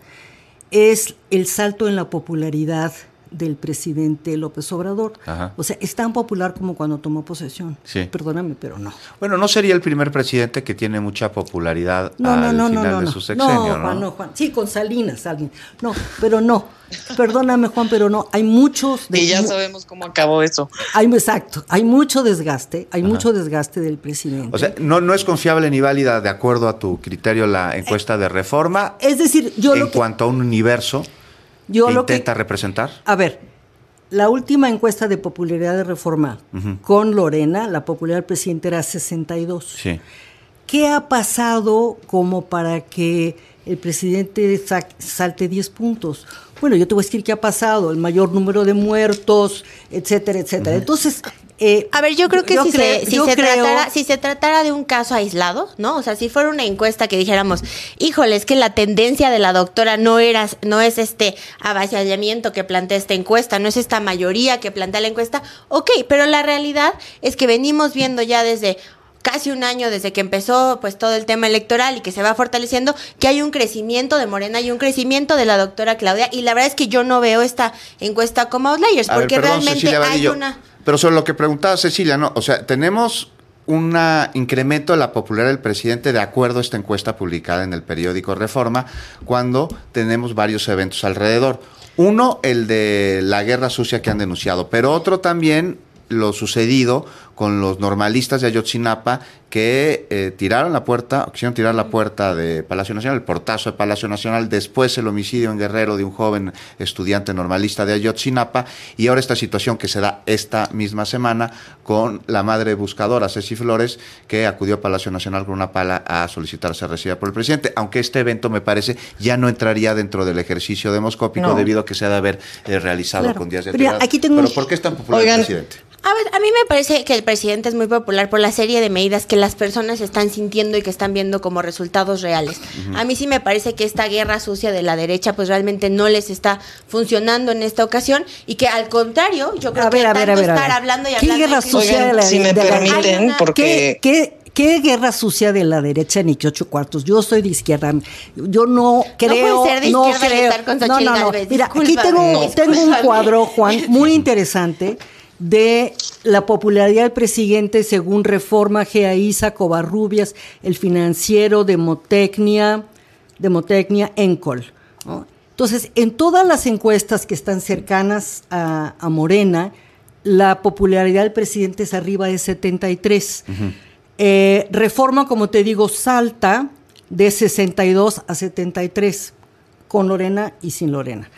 es el salto en la popularidad del presidente López Obrador. Ajá. O sea, es tan popular como cuando tomó posesión. Sí. Perdóname, pero no. Bueno, no sería el primer presidente que tiene mucha popularidad No, al no, no, final no, no, de no. su sexenio, no, Juan, no, Juan. Sí, con Salinas, alguien. No, pero no. Perdóname, Juan, pero no. Hay muchos... De, y ya sabemos cómo acabó eso. Hay, exacto. Hay mucho desgaste. Hay Ajá. mucho desgaste del presidente. O sea, no, no es confiable ni válida, de acuerdo a tu criterio, la encuesta de Reforma. Es decir, yo en lo que... cuanto a un universo yo que lo intenta que, representar. A ver... La última encuesta de popularidad de Reforma uh-huh. con Lorena, la popularidad del presidente era sesenta y dos. Sí. ¿Qué ha pasado como para que el presidente sa- salte diez puntos? Bueno, yo te voy a decir qué ha pasado, el mayor número de muertos, etcétera, etcétera. Uh-huh. Entonces... Eh, a ver, yo creo que yo si, creo, se, si, yo se creo, tratara, si se tratara de un caso aislado, ¿no? O sea, si fuera una encuesta que dijéramos, híjole, es que la tendencia de la doctora no era, no es este avasallamiento que plantea esta encuesta, no es esta mayoría que plantea la encuesta, ok, pero la realidad es que venimos viendo ya desde casi un año desde que empezó pues todo el tema electoral y que se va fortaleciendo, que hay un crecimiento de Morena y un crecimiento de la doctora Claudia, y la verdad es que yo no veo esta encuesta como outliers, porque ver, perdón, realmente Cecilia hay Vadillo, una... Pero sobre lo que preguntaba Cecilia, ¿no? O sea, tenemos un incremento de la popularidad del presidente de acuerdo a esta encuesta publicada en el periódico Reforma, cuando tenemos varios eventos alrededor. Uno, el de la guerra sucia que han denunciado, pero otro también lo sucedido con los normalistas de Ayotzinapa que eh, tiraron la puerta, quisieron tirar la puerta de Palacio Nacional, el portazo de Palacio Nacional, después el homicidio en Guerrero de un joven estudiante normalista de Ayotzinapa, y ahora esta situación que se da esta misma semana con la madre buscadora, Ceci Flores, que acudió a Palacio Nacional con una pala a solicitar ser recibida por el presidente, aunque este evento me parece ya no entraría dentro del ejercicio demoscópico, no. debido a que se ha de haber eh, realizado claro. con días de Pero, aquí tengo... Pero ¿por qué es tan popular Oigan, el presidente? A ver, a mí me parece que el presidente es muy popular por la serie de medidas que las personas están sintiendo y que están viendo como resultados reales. Uh-huh. A mí sí me parece que esta guerra sucia de la derecha pues realmente no les está funcionando en esta ocasión, y que al contrario, yo creo a que ver, tanto a ver, a ver, estar a ver. hablando y ¿Qué hablando... guerra sucia Oigan, de la, si me de permiten, la, porque... ¿Qué, qué, ¿Qué guerra sucia de la derecha ni que ocho cuartos? Yo soy de izquierda. Yo no creo... No puede ser de no izquierda creo, y estar con Xochitl no, no, no. Gálvez. Mira, Disculpa, aquí tengo, no, tengo un cuadro, Juan, muy interesante de la popularidad del presidente según Reforma, GEAISA, Covarrubias, El Financiero, Demotecnia, Demotecnia, Encol, ¿no? Entonces, en todas las encuestas que están cercanas a, a Morena, la popularidad del presidente es arriba de setenta y tres. Uh-huh. Eh, Reforma, como te digo, salta de sesenta y dos a setenta y tres, con Lorena y sin Lorena.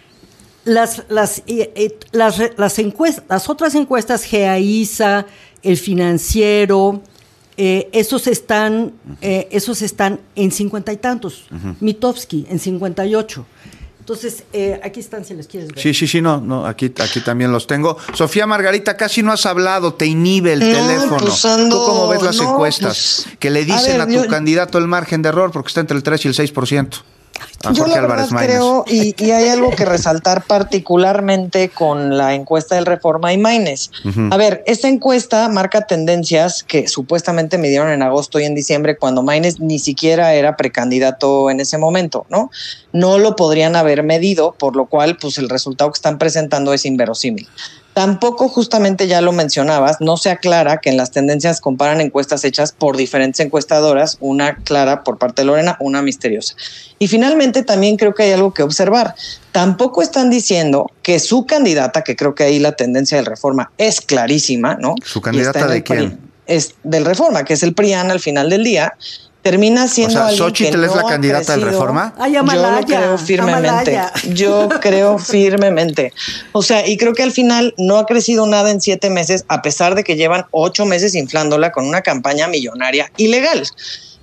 Las, las, eh, eh, las, las, encuestas, las otras encuestas, GEAISA, El Financiero, eh, esos, están, eh, esos están en cincuenta y tantos. Uh-huh. Mitofsky en cincuenta y ocho. Entonces, eh, aquí están si les quieres ver. Sí, sí, sí, no, no, aquí, aquí también los tengo. Sofía Margarita, casi no has hablado, te inhibe el no, teléfono. Pues ando, ¿Tú cómo ves las no, encuestas? Pues, que le dicen a, ver, a tu yo, candidato el margen de error porque está entre el tres y el seis por ciento. A Yo Jorge la verdad Álvarez creo, y, y hay algo que resaltar particularmente con la encuesta del Reforma y Maines. Uh-huh. A ver, esta encuesta marca tendencias que supuestamente midieron en agosto y en diciembre, cuando Maines ni siquiera era precandidato en ese momento, ¿no? No lo podrían haber medido, por lo cual pues el resultado que están presentando es inverosímil. Tampoco, justamente ya lo mencionabas, no se aclara que en las tendencias comparan encuestas hechas por diferentes encuestadoras, una clara por parte de Lorena, una misteriosa. Y finalmente también creo que hay algo que observar. Tampoco están diciendo que su candidata, que creo que ahí la tendencia del Reforma es clarísima, ¿no? ¿Su candidata de quién? Es del Reforma, que es el PRIAN al final del día. Termina siendo o sea, alguien ¿Xochitl que no es la candidata del Reforma? Ay, Yo lo creo firmemente. Amalaya. Yo creo firmemente. O sea, y creo que al final no ha crecido nada en siete meses, a pesar de que llevan ocho meses inflándola con una campaña millonaria ilegal.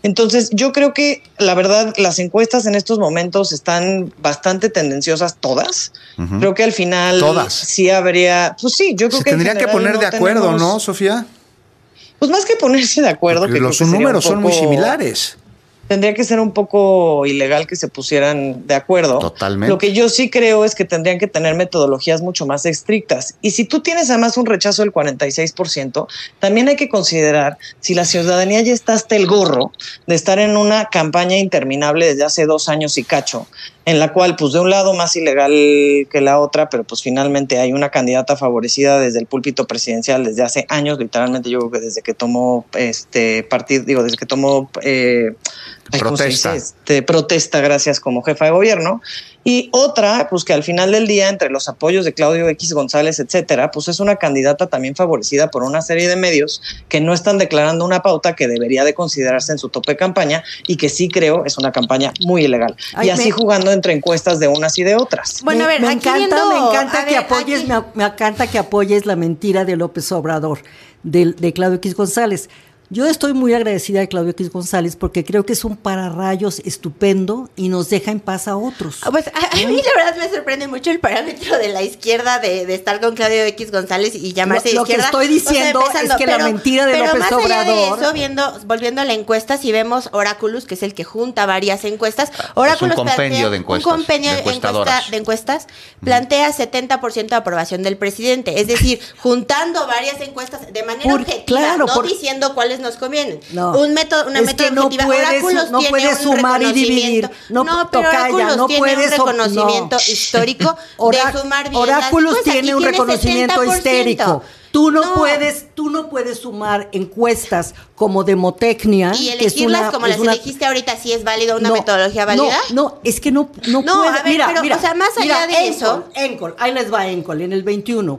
Entonces, yo creo que, la verdad, las encuestas en estos momentos están bastante tendenciosas todas. Uh-huh. Creo que al final todas. Sí habría... Pues sí, yo creo Se que tendría que poner no de acuerdo, tenemos, ¿no, Sofía? Pues más que ponerse de acuerdo... Porque que los creo que números un poco, son muy similares. Tendría que ser un poco ilegal que se pusieran de acuerdo. Totalmente. Lo que yo sí creo es que tendrían que tener metodologías mucho más estrictas. Y si tú tienes además un rechazo del cuarenta y seis por ciento, también hay que considerar si la ciudadanía ya está hasta el gorro de estar en una campaña interminable desde hace dos años y cacho, en la cual, pues de un lado más ilegal que la otra, pero pues finalmente hay una candidata favorecida desde el púlpito presidencial desde hace años, literalmente yo creo que desde que tomó este partido, digo, desde que tomó eh, protesta. Este, protesta, gracias, como jefa de gobierno. Y otra, pues que al final del día, entre los apoyos de Claudio X González, etcétera, pues es una candidata también favorecida por una serie de medios que no están declarando una pauta que debería de considerarse en su tope de campaña y que sí creo es una campaña muy ilegal. Ay, y así me... jugando entre encuestas de unas y de otras. Bueno, a ver, me, me aquí encanta, viendo, me encanta que ver, apoyes, aquí... me, me encanta que apoyes la mentira de López Obrador, de, de Claudio X González. Yo estoy muy agradecida de Claudio X González porque creo que es un pararrayos estupendo y nos deja en paz a otros. Pues a, a mí la verdad me sorprende mucho el parámetro de la izquierda de, de estar con Claudio X González y llamarse lo, izquierda. Lo que estoy diciendo o sea, es que pero, la mentira de pero López más Obrador... allá de eso, viendo, volviendo a la encuesta, si vemos Oráculos, que es el que junta varias encuestas, Oráculos es un compendio plantea, de encuestas, un compendio de, encuesta, de encuestas, plantea setenta por ciento de aprobación del presidente, es decir, juntando varias encuestas de manera por, objetiva, claro, no por, diciendo cuáles nos convienen. No. Un método, una es método que no objetiva. Puedes, Oráculos no tiene puedes un sumar y dividir. No, no pero toca Oráculos ya, no tiene puedes, un reconocimiento no. histórico Orá, de sumar bien Oráculos las tiene un reconocimiento histérico. Tú no, no puedes, tú no puedes sumar encuestas como demotecnia. Y elegirlas que es una, como es las una, elegiste ahorita, ¿sí es válida una no, metodología válida? No, no, es que no, no, no puede. A ver, mira, pero, mira, o sea, más allá mira, de Encol, eso. Encol, ahí les va Encol, en el veintiuno.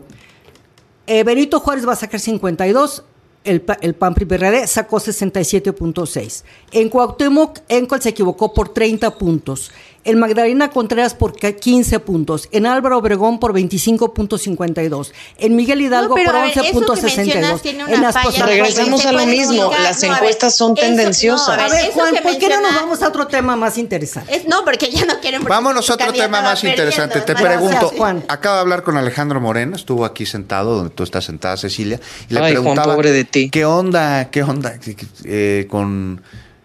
Eh, Benito Juárez va a sacar cincuenta y dos. El, el P A N P R I P R D sacó sesenta y siete punto seis. En Cuauhtémoc, Encol se equivocó por treinta puntos. En Magdalena Contreras por quince puntos. En Álvaro Obregón por veinticinco punto cincuenta y dos. En Miguel Hidalgo no, por ver, once punto sesenta y dos. En las regresamos a lo mismo. Las no, encuestas ver, son eso, tendenciosas. No, a ver, a ver Juan, ¿por qué no nos vamos a otro tema más interesante? Es, no, porque ya no quieren. Vámonos a otro tema más interesante. Te pregunto, gracias, Juan. Acabo de hablar con Alejandro Moreno, estuvo aquí sentado, donde tú estás sentada, Cecilia, y le Ay, preguntaba, Juan, pobre de ti. ¿qué onda, qué onda eh, con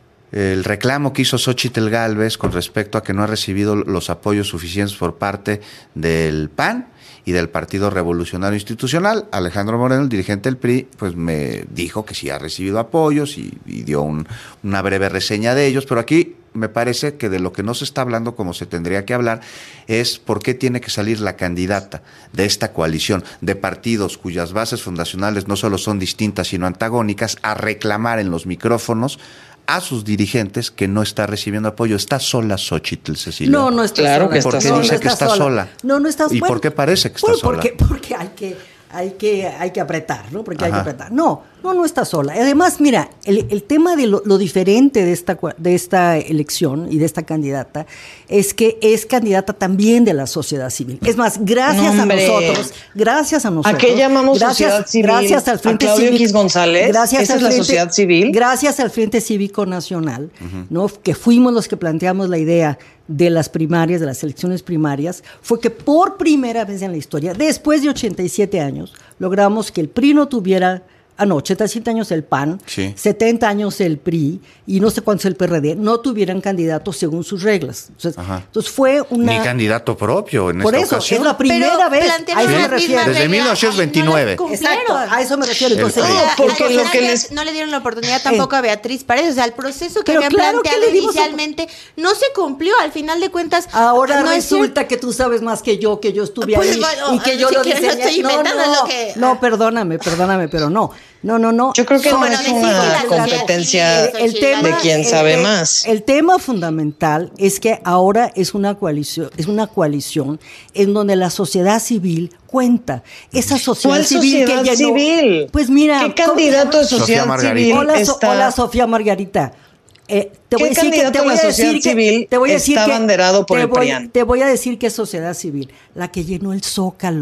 el reclamo que hizo Xóchitl Gálvez con respecto a que no ha recibido los apoyos suficientes por parte del P A N y del Partido Revolucionario Institucional? Alejandro Moreno, el dirigente del P R I, pues me dijo que sí ha recibido apoyos y, y dio un, una breve reseña de ellos, pero aquí me parece que de lo que no se está hablando como se tendría que hablar es por qué tiene que salir la candidata de esta coalición de partidos cuyas bases fundacionales no solo son distintas sino antagónicas a reclamar en los micrófonos a sus dirigentes que no está recibiendo apoyo. ¿Está sola Xóchitl, Cecilia? No, no está claro sola. Que ¿Por está qué sola. dice no que está, está sola? sola? No, no está ¿Y bueno, por qué parece que está pues sola? Porque, porque hay que, hay que, hay que apretar, ¿no? Porque Ajá. hay que apretar. No, no, no está sola. Además, mira, el, el tema de lo, lo diferente de esta, de esta elección y de esta candidata es que es candidata también de la sociedad civil. Es más, gracias no, a nosotros, gracias a nosotros. ¿A qué llamamos gracias, sociedad civil? Gracias al Frente ¿A Claudio Cívico. X González? Gracias ¿Esa al es la Frente, sociedad civil? Gracias al Frente Cívico Nacional, uh-huh. ¿no? Que fuimos los que planteamos la idea de las primarias, de las elecciones primarias, fue que por primera vez en la historia, después de ochenta y siete años, logramos que el P R I no tuviera, ah no, ochenta y siete años el P A N, sí. setenta años el P R I y no sé cuántos el P R D, no tuvieran candidatos según sus reglas. Entonces, entonces fue una... Ni candidato propio en Por esta eso, ocasión. es la primera Pero vez, a eso sí. me refiero. Desde mil novecientos veintinueve. No Exacto, a eso me refiero. Entonces, el, no, porque al lo final que les... no le dieron la oportunidad tampoco eh. a Beatriz Paredes. O sea, el proceso que Pero habían claro planteado que le dimos inicialmente a... no se cumplió. Al final de cuentas... Ahora no resulta que tú sabes más que yo, que yo estuve pues, ahí bueno, y que yo si lo diseñé. diseñé. No, estoy no, no, lo que... no, perdóname, perdóname, pero no. No, no, no. Yo creo que no, no es una competencia el, el tema, de quien sabe el, más. El tema fundamental es que ahora es una coalición, es una coalición en donde la sociedad civil cuenta. Esa sociedad ¿Cuál civil sociedad que llenó, civil? Pues mira, ¿qué candidato de sociedad civil hola, está? Hola, Sofía Margarita. Eh, te ¿Qué voy a decir que te voy a decir que te voy a decir está que abanderado por te el voy, P R I A N? Te voy a decir que es sociedad civil, la que llenó el Zócalo,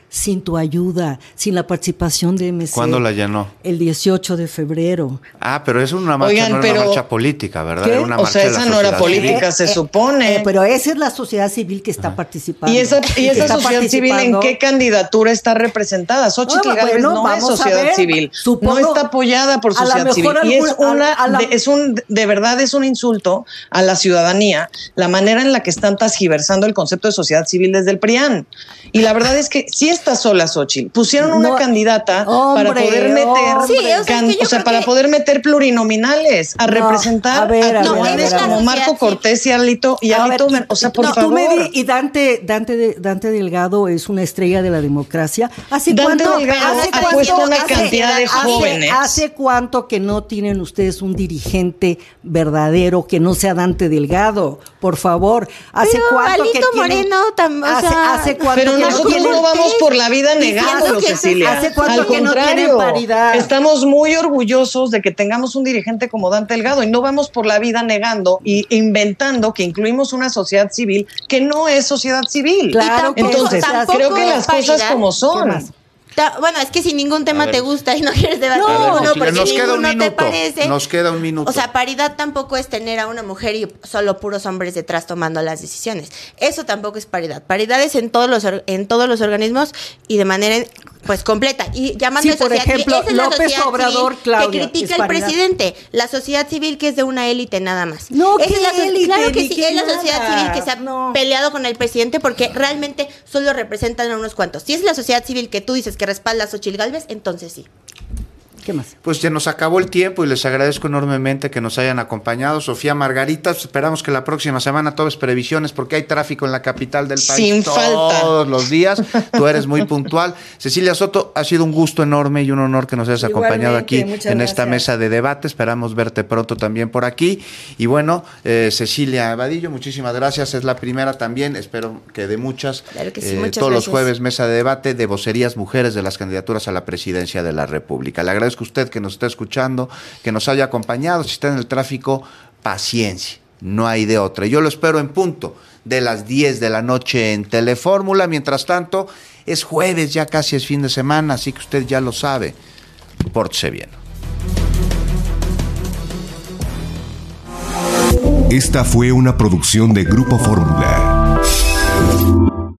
sin tu ayuda, sin la participación de M C. ¿Cuándo la llenó? El dieciocho de febrero. Ah, pero es una marcha, Oigan, no era pero, una marcha política, ¿verdad? ¿qué? Era una o marcha sea, de la esa no era política, Eh, se eh, supone. eh, pero esa es la sociedad civil que está participando. ¿Y esa, y esa Está sociedad civil en participando. qué candidatura está representada? Xochitl No, Gálvez bueno, no es vamos a sociedad ver, civil, supongo- no está apoyada por a la sociedad civil. mejor Y es algún- una, a- a la- de, es un, de verdad es un insulto a la ciudadanía, la manera en la que están transgiversando el concepto de sociedad civil desde el P R I A N. Y la verdad es que sí está sola Xochitl. Pusieron una No, candidata hombre, para poder meter, hombre. Sí, o sea, es can- que yo o sea, creo para que- poder meter plurinominales a No, representar a ver, a a ver, a mujeres ver, a como ver. Marco Cortés y Alito y A Alito, ver, o sea, por no, favor. tú me di- y Dante, Dante, de- Dante Delgado es una estrella de la democracia. ¿Hace Dante cuánto? Delgado ¿hace ha cuánto- puesto una hace- cantidad de hace- jóvenes. ¿Hace cuánto que no tienen ustedes un dirigente verdadero que no sea Dante Delgado? Por favor. ¿Hace Pero cuánto que Alito tienen- Moreno tam- o hace, sea, hace cuánto Pero que no nosotros tienen- no vamos por la vida diciendo negándolo, que Cecilia. hace cuánto Al que no contrario, tienen paridad. estamos muy orgullosos de que tengamos un dirigente como Dante Delgado y no vamos por la vida negando y inventando que incluimos una sociedad civil que no es sociedad civil. Claro que Entonces, tampoco creo que es las cosas paridad. como ¿Qué son. más? Ta- Bueno, es que si ningún tema A ver. te gusta y no quieres debatir A ver, ninguno Cecilia, porque nos queda un ninguno te minuto. parece. Nos queda un minuto. O sea, paridad tampoco es tener a una mujer y solo puros hombres detrás tomando las decisiones. Eso tampoco es paridad. Paridad es en todos los or- en todos los organismos y de manera pues completa. Y llamando Sí, a por sociedad civil, ejemplo, esa es la López sociedad Obrador, civil Claudia, que es critica el paridad. presidente, la sociedad civil que es de una élite nada más. No, Esa ¿qué es la so- élite? Claro que Ni sí, qué es la sociedad nada. civil que se ha No. peleado con el presidente porque realmente solo representan a unos cuantos. Si es la sociedad civil que tú dices que respalda a Xochitl Gálvez, entonces sí. ¿Qué más? Pues ya nos acabó el tiempo y les agradezco enormemente que nos hayan acompañado. Sofía, Margarita, esperamos que la próxima semana tomes previsiones porque hay tráfico en la capital del país Sin todos falta. los días. Tú eres muy puntual. Cecilia Soto, ha sido un gusto enorme y un honor que nos hayas acompañado Igualmente, aquí muchas en esta gracias. mesa de debate. Esperamos verte pronto también por aquí. Y bueno, eh, Cecilia Vadillo, muchísimas gracias. Es la primera también, espero que de muchas. Claro que sí, eh, muchas todos los gracias. jueves mesa de debate de vocerías mujeres de las candidaturas a la presidencia de la República. Le agradezco a usted que nos esté escuchando, que nos haya acompañado. Si está en el tráfico, paciencia, no hay de otra. Yo lo espero en punto de las diez de la noche en Telefórmula. Mientras tanto, es jueves, ya casi es fin de semana, así que usted ya lo sabe. Pórtese bien. Esta fue una producción de Grupo Fórmula.